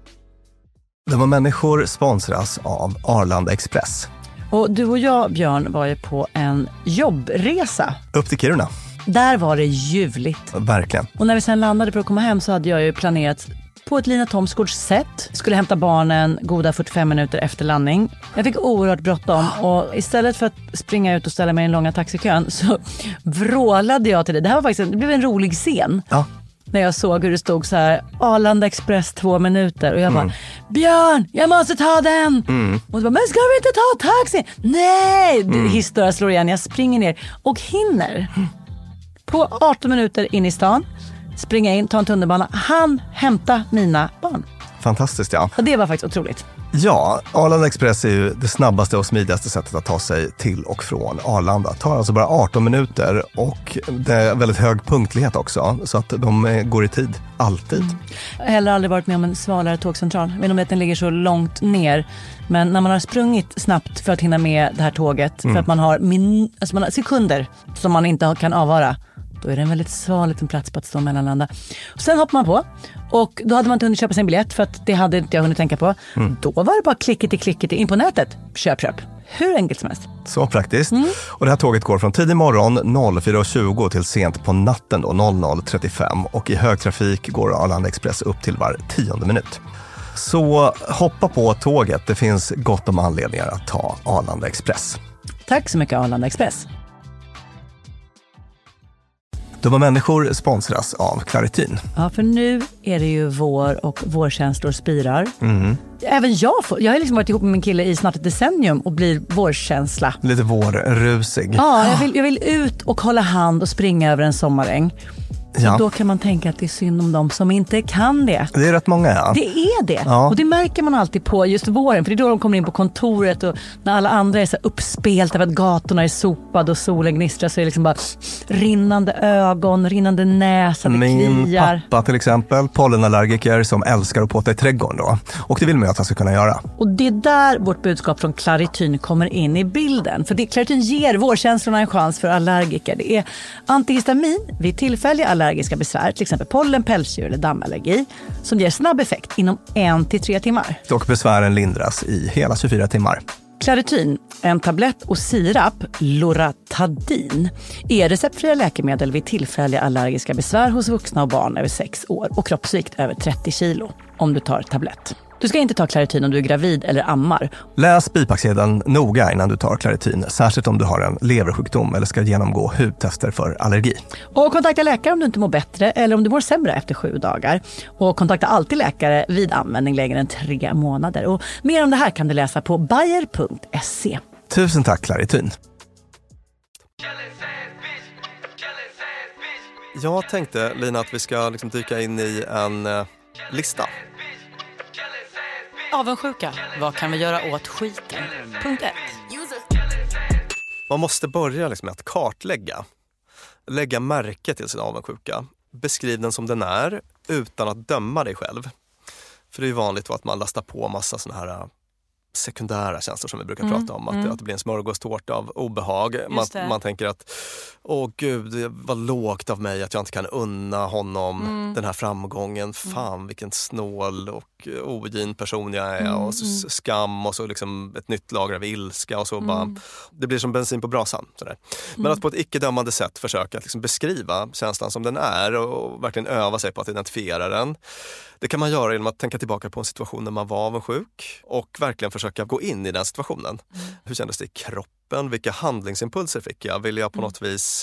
Dumma människor sponsras av Arlanda Express. Och du och jag, Björn, var ju på en jobbresa. Upp till Kiruna. Där var det ljuvligt. Verkligen. Och när vi sen landade för att komma hem så hade jag ju planerat på ett Lina Thomsgårds sätt. Skulle hämta barnen goda fyrtiofem minuter efter landning. Jag fick oerhört bråttom och istället för att springa ut och ställa mig i den långa taxikön så vrålade jag till det. Det här var faktiskt, det blev en rolig scen. Ja. När jag såg hur det stod så här Arlanda Express två minuter och jag bara, mm. Björn, jag måste ta den. Mm. Och så bara, men ska vi inte ta taxi? Nej, mm. Historia slår igen. Jag springer ner och hinner på arton minuter in i stan springa in, ta en tunnelbana, han hämta mina barn. Fantastiskt, ja. Och det var faktiskt otroligt. Ja, Arlanda Express är ju det snabbaste och smidigaste sättet att ta sig till och från Arlanda. Det tar alltså bara arton minuter och det är väldigt hög punktlighet också. Så att de går i tid, alltid. Mm. Jag har heller aldrig varit med om en svalare tågcentral. Jag vet inte om att den ligger så långt ner. Men när man har sprungit snabbt för att hinna med det här tåget, mm. för att man har, min, alltså man har sekunder som man inte kan avvara, då är det en väldigt sval liten plats på att stå mellanlanda. Och sen hoppar man på. Och då hade man inte hunnit köpa sin biljett för att det hade inte jag hunnit tänka på. Mm. Då var det bara klicket i klicket in på nätet. Köp, köp. Hur enkelt som helst. Så praktiskt. Mm. Och det här tåget går från tidig morgon fyra tjugo till sent på natten då noll noll trettiofem. Och i högtrafik går Arlanda Express upp till var tionde minut. Så hoppa på tåget. Det finns gott om anledningar att ta Arlanda Express. Tack så mycket Arlanda Express. Dumma människor sponsras av Claritin. Ja, för nu är det ju vår och vårkänslor spirar. Mm. Även jag får, jag har liksom varit ihop med min kille i snart ett decennium och blir vårkänsla. Lite vårrusig. Ja, jag vill, jag vill ut och hålla hand och springa över en sommaräng. Ja. Och då kan man tänka att det är synd om dem som inte kan det. Det är rätt många, ja. Det är det. Ja. Och det märker man alltid på just våren. För det är då de kommer in på kontoret och när alla andra är så uppspelta för att gatorna är sopade och solen gnistrar så är det liksom bara rinnande ögon, rinnande näsa, det Min kliar. pappa till exempel, pollenallergiker som älskar att påta i trädgården då. Och det vill man ju att han ska kunna göra. Och det är där vårt budskap från Clarityn kommer in i bilden. För det, Clarityn ger vårkänslorna en chans för allergiker. Det är antihistamin vid tillfälliga allergiska besvär, till exempel pollen, pälsdjur eller dammallergi, som ger snabb effekt inom en till tre timmar. Och besvären lindras i hela tjugofyra timmar. Clarityn, en tablett och sirap, Loratadin, är receptfria läkemedel vid tillfälliga allergiska besvär hos vuxna och barn över sex år och kroppsvikt över trettio kilo om du tar tablett. Du ska inte ta Clarityn om du är gravid eller ammar. Läs bipacksedeln noga innan du tar Clarityn, särskilt om du har en leversjukdom eller ska genomgå hudtester för allergi. Och kontakta läkare om du inte mår bättre eller om du mår sämre efter sju dagar. Och kontakta alltid läkare vid användning längre än tre månader. Och mer om det här kan du läsa på bayer punkt se. Tusen tack, Clarityn. Jag tänkte, Lina, att vi ska liksom dyka in i en eh, lista. Avundsjuka. Vad kan vi göra åt skiten? Punkt ett. Man måste börja liksom med att kartlägga. Lägga märke till sin avundsjuka. Beskriv den som den är utan att döma dig själv. För det är ju vanligt att man lastar på massa såna här sekundära känslor som vi brukar mm, prata om. Att, mm. att det blir en smörgåstårta av obehag. Man, man tänker att, åh gud, det var lågt av mig att jag inte kan unna honom mm. den här framgången. Fan, mm. vilken snål och ogin person jag är. Mm, och så, skam och så liksom ett nytt lager av ilska. Och så mm. bara, det blir som bensin på brasan. Sådär. Men mm. att på ett icke-dömande sätt försöka att liksom beskriva känslan som den är och verkligen öva sig på att identifiera den. Det kan man göra genom att tänka tillbaka på en situation när man var avundsjuk och verkligen försöka gå in i den situationen. Mm. Hur kändes det i kroppen? Vilka handlingsimpulser fick jag? Vill jag på mm. något vis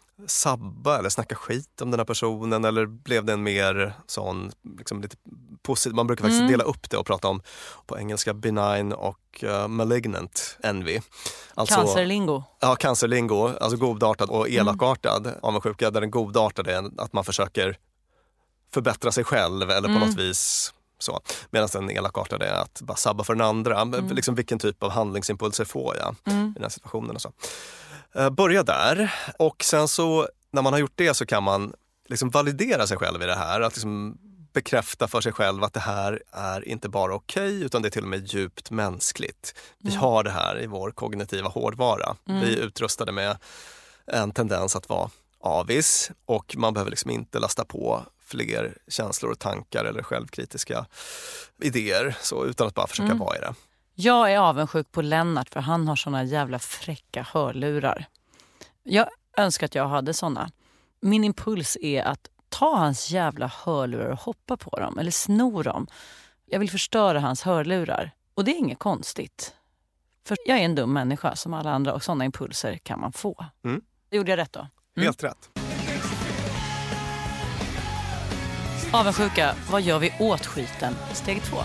sabba eller snacka skit om den här personen? Eller blev det en mer sån, liksom lite positiv? Man brukar faktiskt mm. dela upp det och prata om på engelska benign och uh, malignant envy. Alltså, cancerlingo. Ja, cancerlingo. Alltså godartad och elakartad mm. avundsjuka. Där den godartade är att man försöker förbättra sig själv eller på mm. något vis så. Medan den elakartade är att bara sabba för den andra. Mm. Liksom vilken typ av handlingsimpulser får jag mm. i den här situationen och så. Uh, börja där. Och sen så när man har gjort det så kan man liksom validera sig själv i det här. Att liksom bekräfta för sig själv att det här är inte bara okej utan det är till och med djupt mänskligt. Vi mm. har det här i vår kognitiva hårdvara. Mm. Vi är utrustade med en tendens att vara avis och man behöver liksom inte lasta på fler känslor och tankar eller självkritiska idéer så, utan att bara försöka mm. vara i det. Jag är avundsjuk på Lennart för han har såna jävla fräcka hörlurar. Jag önskar att jag hade såna. Min impuls är att ta hans jävla hörlurar och hoppa på dem eller sno dem. Jag vill förstöra hans hörlurar. Och det är inget konstigt. För jag är en dum människa som alla andra och såna impulser kan man få. Mm. Det gjorde jag rätt då. Mm. Helt rätt. Avundsjuka, vad gör vi åt skiten? Steg två.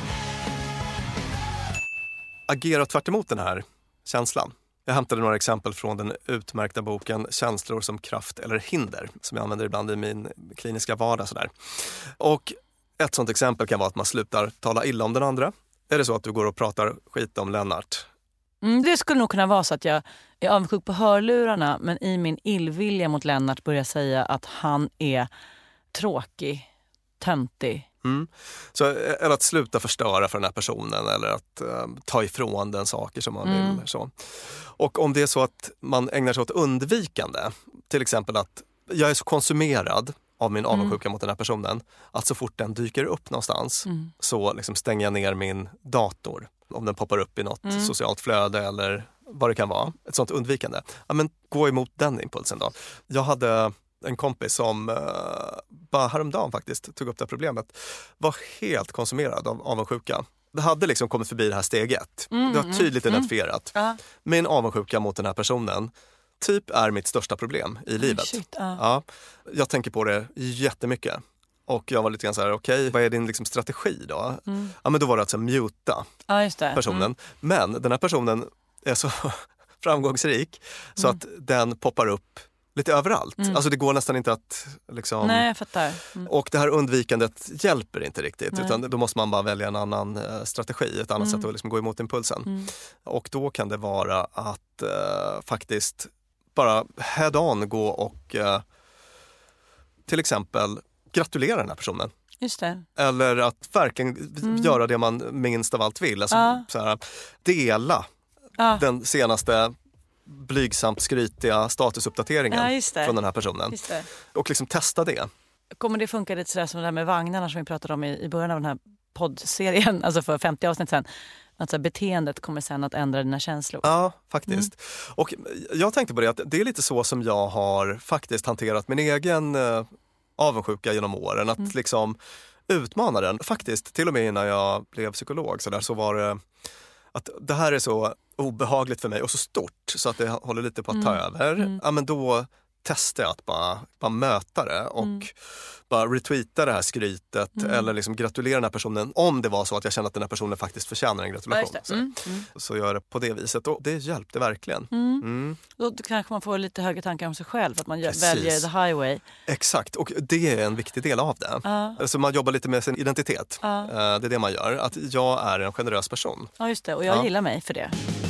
Agera tvärt emot den här känslan. Jag hämtade några exempel från den utmärkta boken Känslor som kraft eller hinder som jag använder ibland i min kliniska vardag. Sådär. Och ett sådant exempel kan vara att man slutar tala illa om den andra. Är det så att du går och pratar skit om Lennart? Mm, det skulle nog kunna vara så att jag är avundsjuk på hörlurarna men i min illvilja mot Lennart börjar säga att han är tråkig, töntig. Mm. Så, eller att sluta förstöra för den här personen eller att um, ta ifrån den saker som man mm. vill. Så. Och om det är så att man ägnar sig åt undvikande, till exempel att jag är så konsumerad av min avundsjuka mm. mot den här personen att så fort den dyker upp någonstans mm. så liksom stänger jag ner min dator. Om den poppar upp i något mm. socialt flöde eller vad det kan vara. Ett sånt undvikande. Ja, men gå emot den impulsen då. Jag hade en kompis som uh, bara häromdagen faktiskt tog upp det här problemet. Var helt konsumerad av avundsjuka. Det hade liksom kommit förbi det här steget. Mm, det var tydligt mm, identifierat. Mm. Min avundsjuka mot den här personen typ är mitt största problem i livet. Oh, shit, uh. ja, jag tänker på det jättemycket. Och jag var lite grann så här, okej, okay, vad är din liksom strategi då? Mm. Ja, men då var det alltså muta ja, just det. personen. Mm. Men den här personen är så framgångsrik så mm. att den poppar upp lite överallt. Mm. Alltså det går nästan inte att liksom... Nej, jag fattar. Mm. Och det här undvikandet hjälper inte riktigt. Nej. Utan då måste man bara välja en annan eh, strategi. Ett annat Mm. sätt att liksom gå emot impulsen. Mm. Och då kan det vara att eh, faktiskt bara head on gå och eh, till exempel gratulera den här personen. Just det. Eller att verkligen Mm. göra det man minst av allt vill. Alltså, Ja. så här, dela Ja. den senaste blygsamt skrytiga statusuppdateringen Ja, just det. från den här personen. Just det. Och liksom testa det. Kommer det funka lite sådär som det här med vagnarna som vi pratade om i, i början av den här poddserien, alltså för femtio avsnitt sedan. Att så här, beteendet kommer sen att ändra dina känslor. Ja, faktiskt. Mm. Och jag tänkte på det att det är lite så som jag har faktiskt hanterat min egen eh, avundsjuka genom åren. Att Mm. liksom utmana den. Faktiskt, till och med innan jag blev psykolog så, där, så var det att det här är så obehagligt för mig och så stort så att det håller lite på att ta Mm. över. Mm. Ja, men då testar jag att bara, bara möta det och Mm. bara retweeta det här skrytet Mm. eller liksom gratulera den här personen om det var så att jag känner att den här personen faktiskt förtjänar en Ja, gratulation. just det. Så, Mm. Mm. så gör jag det på det viset och det hjälpte verkligen. Mm. Mm. Då kanske man får lite högre tankar om sig själv, att man gör, Precis. väljer the highway. Exakt, och det är en viktig del av det. Ja. Alltså man jobbar lite med sin identitet. Ja. Eh, Det är det man gör. Att jag är en generös person. Ja, just det. Och jag Ja. gillar mig för det.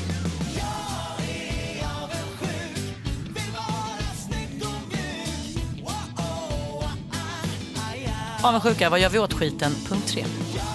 Avundsjuka, vad gör vi åt skiten? Punkt tre.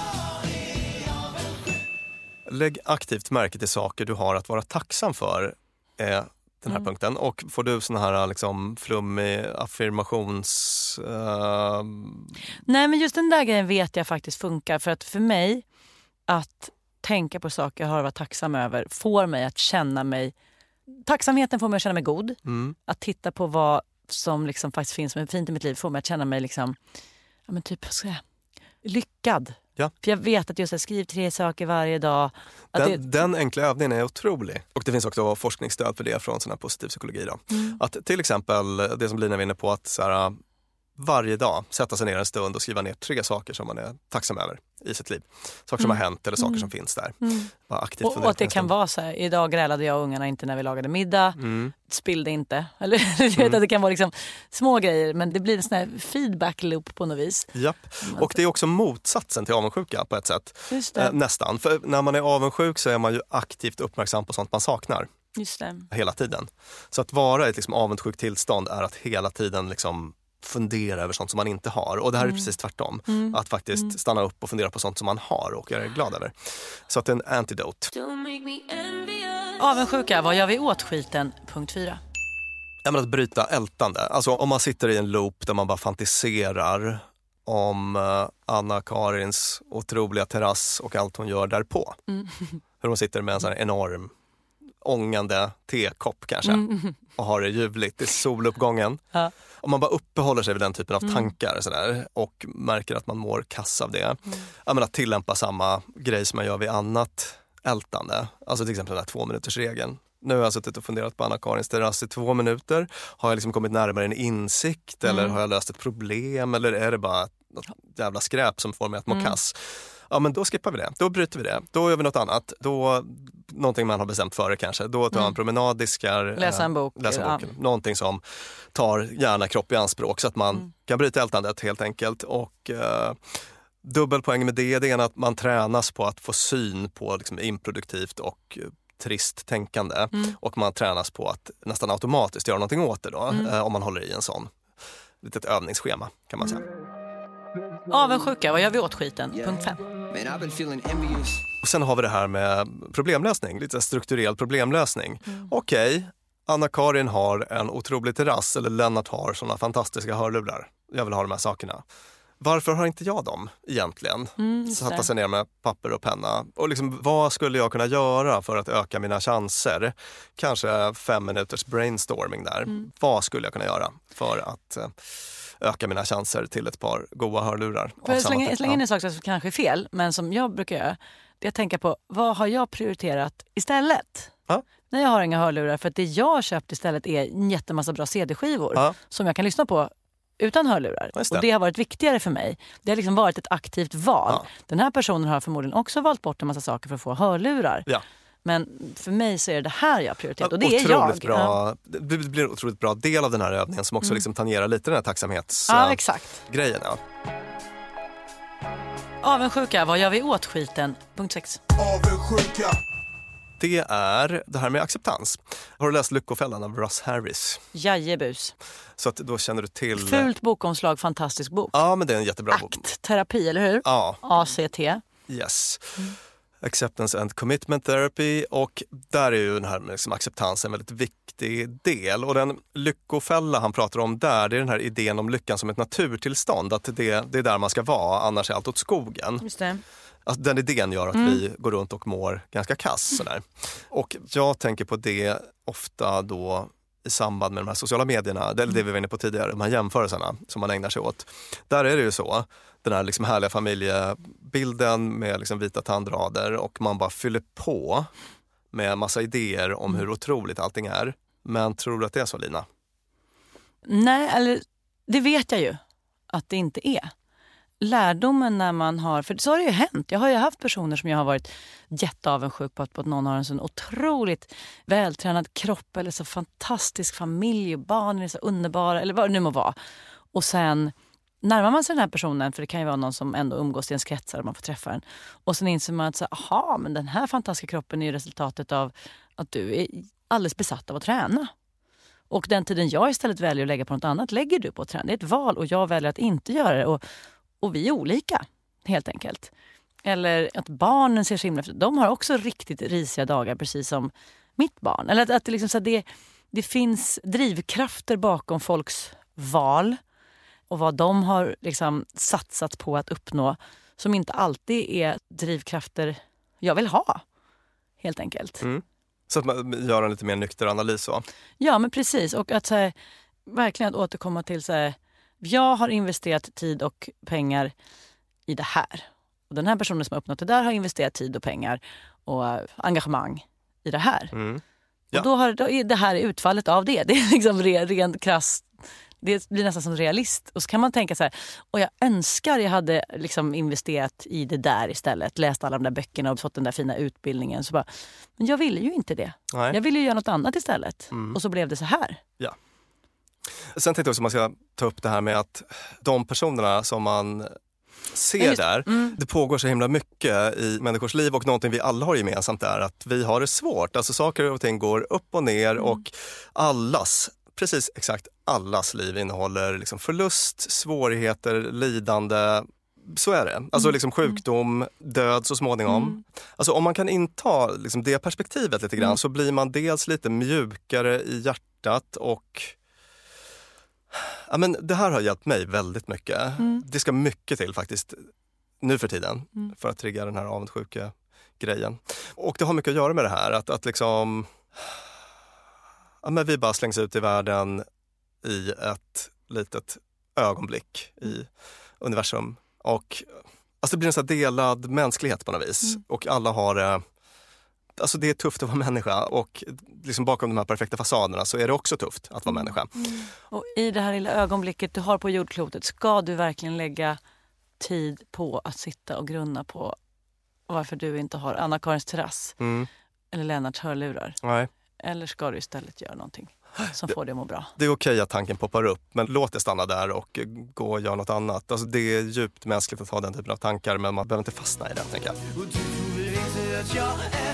Lägg aktivt märke till saker du har att vara tacksam för. Är den här Mm. punkten. Och får du såna här liksom flummig affirmations... eh, Nej, men just den där grejen vet jag faktiskt funkar. För att för mig, att tänka på saker jag har att vara tacksam över får mig att känna mig... Tacksamheten får mig att känna mig god. mm, Att titta på vad som liksom faktiskt finns som är fint i mitt liv får mig att känna mig liksom, ja men typ, vad ska jag säga, lyckad. Ja. För jag vet att just att skriv tre saker varje dag. Att den, det, den enkla övningen är otrolig. Och det finns också forskningsstöd för det från sån här positiv psykologi. Då. Mm. Att till exempel det som Lina var inne på, att så här, varje dag sätta sig ner en stund och skriva ner tre saker som man är tacksam över i sitt liv. Saker som Mm. har hänt eller saker Mm. som finns där. Mm. Bara aktivt och, fundera och att på det en kan stund. vara så här, idag grälade jag och ungarna inte när vi lagade middag. Mm. Spillde inte. Eller du vet Mm. att det kan vara liksom små grejer, men det blir en sån här feedback loop på något vis. Japp. Och det är också motsatsen till avundsjuka på ett sätt. Just det. Eh, nästan. För när man är avundsjuk så är man ju aktivt uppmärksam på sånt man saknar Just det. hela tiden. Så att vara i ett liksom avundsjukt tillstånd är att hela tiden liksom fundera över sånt som man inte har. Och det här är precis tvärtom. Mm. Att faktiskt Mm. stanna upp och fundera på sånt som man har och är glad över. Så att det är en antidote. Avundsjuka, vad gör vi åt skiten? Punkt fyra. Jag menar att bryta ältande. Alltså om man sitter i en loop där man bara fantiserar om uh, Anna-Karins otroliga terrass och allt hon gör därpå. Mm. Hur hon sitter med en sån här enorm ångande tekopp kanske Mm. och har det ljuvligt i soluppgången. Ja. Om man bara uppehåller sig vid den typen av Mm. tankar sådär, och märker att man mår kass av det. Mm. Jag menar, att tillämpa samma grej som man gör vid annat ältande. Alltså till exempel den här två minuters regeln. Nu har jag suttit och funderat på Anna-Karins terrass i två minuter. Har jag liksom kommit närmare en insikt eller Mm. har jag löst ett problem eller är det bara något jävla skräp som får mig att må Mm. kass? Ja, men då skippar vi det. Då bryter vi det. Då gör vi något annat. Då, någonting man har bestämt före kanske. Då tar man Mm. en promenad, diskar. Läsa en bok. Eh, läsa Ja. boken. Någonting som tar hjärna, kropp i anspråk så att man Mm. kan bryta ältandet helt enkelt. Och eh, dubbelpoäng med det, det är att man tränas på att få syn på liksom, improduktivt och eh, trist tänkande. Mm. Och man tränas på att nästan automatiskt göra någonting åt det då. Mm. Eh, om man håller i en sån litet övningsschema kan man säga. Avundsjuka, vad gör vi åt skiten? Punkt fem. Och sen har vi det här med problemlösning, lite strukturell problemlösning. Mm. Okej, Anna-Karin har en otrolig terrass eller Lennart har såna fantastiska hörlurar. Jag vill ha de här sakerna. Varför har inte jag dem egentligen? Mm, just Sätta det. sig ner med papper och penna. Och liksom, vad skulle jag kunna göra för att öka mina chanser? Kanske fem minuters brainstorming där. Mm. Vad skulle jag kunna göra för att eh, öka mina chanser till ett par goda hörlurar? Får jag av samma slänga, typ? slänga in Ja. en sak som kanske är fel, men som jag brukar göra. Det är att tänka på, vad har jag prioriterat istället? Ja. När jag har inga hörlurar, för att det jag har köpt istället är en jättemassa bra C D-skivor Ja. som jag kan lyssna på utan hörlurar. Just det. Och det har varit viktigare för mig. Det har liksom varit ett aktivt val. Ja. Den här personen har förmodligen också valt bort en massa saker för att få hörlurar. Ja. Men för mig så är det det här jag prioriterar. Och det otroligt är jag. Bra, ja. Det blir en otroligt bra del av den här övningen som också mm. liksom tangerar lite den här tacksamhetsgrejen. Ja, exakt. Grejen, ja. Avundsjuka, vad gör vi åt skiten? Punkt sex. Avundsjuka. Det är det här med acceptans. Har du läst Lyckofällan av Russ Harris? Jajebus. Så att då känner du till... Fult bokomslag, fantastisk bok. Ja, men det är en jättebra bok. Aktterapi, eller hur? Ja. A C T. Yes. Mm. Acceptance and Commitment Therapy. Och där är ju den här med liksom acceptans en väldigt viktig del. Och den lyckofälla han pratar om där, det är den här idén om lyckan som ett naturtillstånd. Att det, det är där man ska vara, annars är allt åt skogen. Just det. Alltså, den idén gör att mm. vi går runt och mår ganska kass. Sådär. Och jag tänker på det ofta då i samband med de här sociala medierna, det är det vi var inne på tidigare, de här jämförelserna som man ägnar sig åt. Där är det ju så, den här liksom härliga familjebilden med liksom vita tandrader och man bara fyller på med massa idéer om hur otroligt allting är. Men tror du att det är så, Lina? Nej, eller det vet jag ju att det inte är. Lärdomen när man har, för så har det ju hänt. Jag har ju haft personer som jag har varit jätteavundsjuk på att, på att någon har en sån otroligt vältränad kropp eller så fantastisk familj och barn är så underbara eller vad det nu må vara. Och sen närmar man sig den här personen, för det kan ju vara någon som ändå umgås i ens kretsar och man får träffa den. Och sen inser man att så, aha, men den här fantastiska kroppen är ju resultatet av att du är alldeles besatt av att träna. Och den tiden jag istället väljer att lägga på något annat lägger du på att träna. Det är ett val och jag väljer att inte göra det och Och vi är olika, helt enkelt. Eller att barnen ser så himla... De har också riktigt risiga dagar, precis som mitt barn. Eller att, att det, liksom, så det, det finns drivkrafter bakom folks val. Och vad de har liksom satsat på att uppnå. Som inte alltid är drivkrafter jag vill ha, helt enkelt. Mm. Så att man gör en lite mer nykter analys, så? Ja, men precis. Och att så här, verkligen att återkomma till... så här, jag har investerat tid och pengar i det här. Och den här personen som har uppnått det där har investerat tid och pengar och engagemang i det här. Mm. Ja. Och då har då är det här utfallet av det. Det är liksom rent krasst. Det blir nästan som realist. Och så kan man tänka så här, och jag önskar jag hade liksom investerat i det där istället. Läst alla de där böckerna och fått den där fina utbildningen. Så bara, men jag ville ju inte det. Nej. Jag ville ju göra något annat istället. Mm. Och så blev det så här. Ja. Sen tänkte jag också att man ska ta upp det här med att de personerna som man ser Just, där, mm. det pågår så himla mycket i människors liv och någonting vi alla har gemensamt är att vi har det svårt. Alltså saker och ting går upp och ner mm. och allas, precis exakt allas liv innehåller liksom förlust, svårigheter, lidande. Så är det. Alltså liksom sjukdom, död så småningom. Mm. Alltså om man kan inta liksom det perspektivet lite grann mm. så blir man dels lite mjukare i hjärtat och ja, men det här har hjälpt mig väldigt mycket. Mm. Det ska mycket till faktiskt nu för tiden mm. för att trigga den här avundsjuka grejen. Och det har mycket att göra med det här att, att liksom ja, men vi bara slängs ut i världen i ett litet ögonblick i universum. Och alltså det blir en sån här delad mänsklighet på något vis. Mm. Och alla har det... Alltså det är tufft att vara människa och liksom bakom de här perfekta fasaderna så är det också tufft att vara människa. Mm. Och i det här lilla ögonblicket du har på jordklotet, ska du verkligen lägga tid på att sitta och grunna på varför du inte har Anna-Karins terrass mm. eller Lennarts hörlurar? Nej. Eller ska du istället göra någonting som det, får dig att må bra? Det är okej att tanken poppar upp, men låt det stanna där och gå och göra något annat. Alltså det är djupt mänskligt att ha den typen av tankar, men man behöver inte fastna i den, tänker jag. Att jag är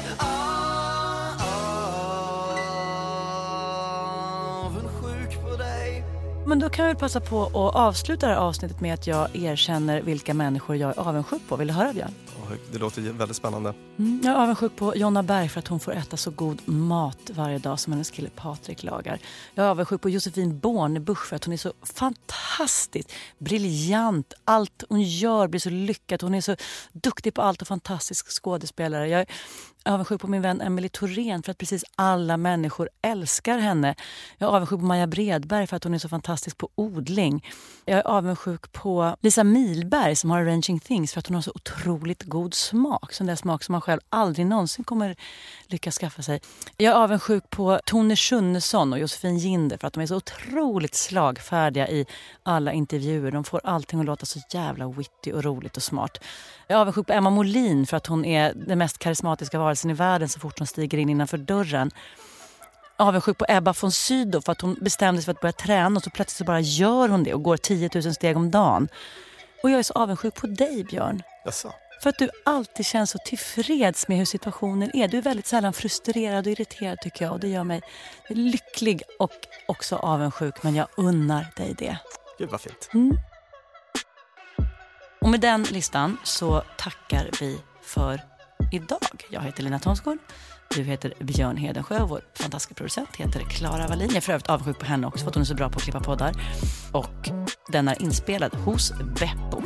avundsjuk på dig. Men då kan vi passa på att avsluta det här avsnittet med att jag erkänner vilka människor jag är avundsjuk på. Vill du höra, Björn? Det låter väldigt spännande. Mm, jag är avundsjuk på Jonna Berg för att hon får äta så god mat varje dag som hennes kille Patrik lagar. Jag är avundsjuk på Josefin Bornebusch för att hon är så fantastiskt briljant. Allt hon gör blir så lyckat. Hon är så duktig på allt och fantastisk skådespelare. Jag är avundsjuk på min vän Emily Thorén för att precis alla människor älskar henne. Jag är avundsjuk på Maja Bredberg för att hon är så fantastisk fantastisk på odling. Jag är avundsjuk på Lisa Milberg som har Arranging Things för att hon har så otroligt god smak. Sån där smak som man själv aldrig någonsin kommer lyckas skaffa sig. Jag är avundsjuk på Tone Schunnesson och Josefin Ginder för att de är så otroligt slagfärdiga i alla intervjuer. De får allting att låta så jävla witty och roligt och smart. Jag är avundsjuk på Emma Molin för att hon är den mest karismatiska varelsen i världen så fort hon stiger in innanför dörren. Avundsjuk på Ebba von Sydow för att hon bestämde sig för att börja träna och så plötsligt så bara gör hon det och går tio tusen steg om dagen. Och jag är så avundsjuk på dig, Björn. Jaså? För att du alltid känns så tillfreds med hur situationen är. Du är väldigt sällan frustrerad och irriterad tycker jag och det gör mig lycklig och också avundsjuk, men jag unnar dig det. Gud vad fint. Mm. Och med den listan så tackar vi för idag. Jag heter Lina Thomsgård. Du heter Björn Hedensjö och vår fantastiska producent heter Clara Wallin. Jag är för övrigt avundsjuk på henne också för att hon är så bra på att klippa poddar. Och den är inspelad hos Beppo.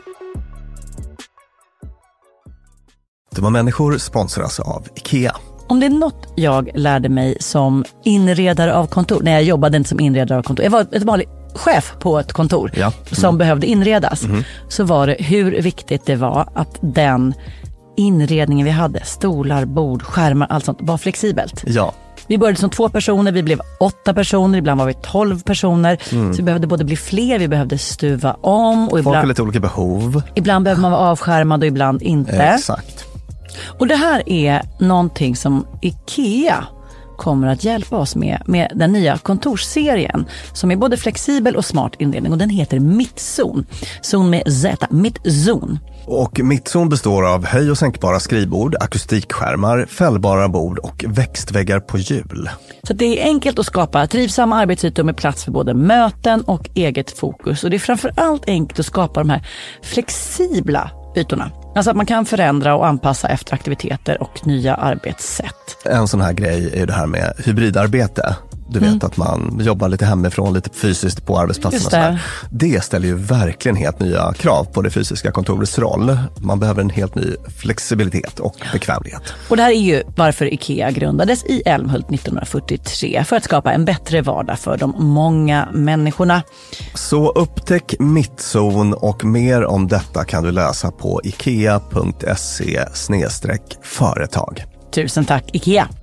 Dumma människor sponsras av IKEA. Om det är något jag lärde mig som inredare av kontor, när jag jobbade inte som inredare av kontor, jag var ett vanligt chef på ett kontor ja. mm. som behövde inredas, mm. så var det hur viktigt det var att den inredningen vi hade, stolar, bord, skärmar, allt sånt, var flexibelt. Ja. Vi började som två personer, vi blev åtta personer, ibland var vi tolv personer. Mm. Så vi behövde både bli fler, vi behövde stuva om. Och Folk ibland, har lite olika behov. Ibland behöver man vara avskärmad och ibland inte. Exakt. Och det här är någonting som IKEA kommer att hjälpa oss med, med den nya kontorsserien som är både flexibel och smart inredning och den heter Mittzon. Zon med Z, Mittzon. Och Mittzon består av höj- och sänkbara skrivbord, akustikskärmar, fällbara bord och växtväggar på hjul. Så det är enkelt att skapa trivsamma arbetsytor med plats för både möten och eget fokus. Och det är framförallt enkelt att skapa de här flexibla ytorna. Alltså att man kan förändra och anpassa efter aktiviteter och nya arbetssätt. En sån här grej är ju det här med hybridarbete. Du vet mm. att man jobbar lite hemifrån, lite fysiskt på arbetsplatsen och sådär. Det ställer ju verkligen helt nya krav på det fysiska kontorets roll. Man behöver en helt ny flexibilitet och bekvämlighet. Och det här är ju varför IKEA grundades i Älmhult nittonhundrafyrtiotre. För att skapa en bättre vardag för de många människorna. Så upptäck Mittzon och mer om detta kan du läsa på ikea punkt se slash företag. Tusen tack IKEA!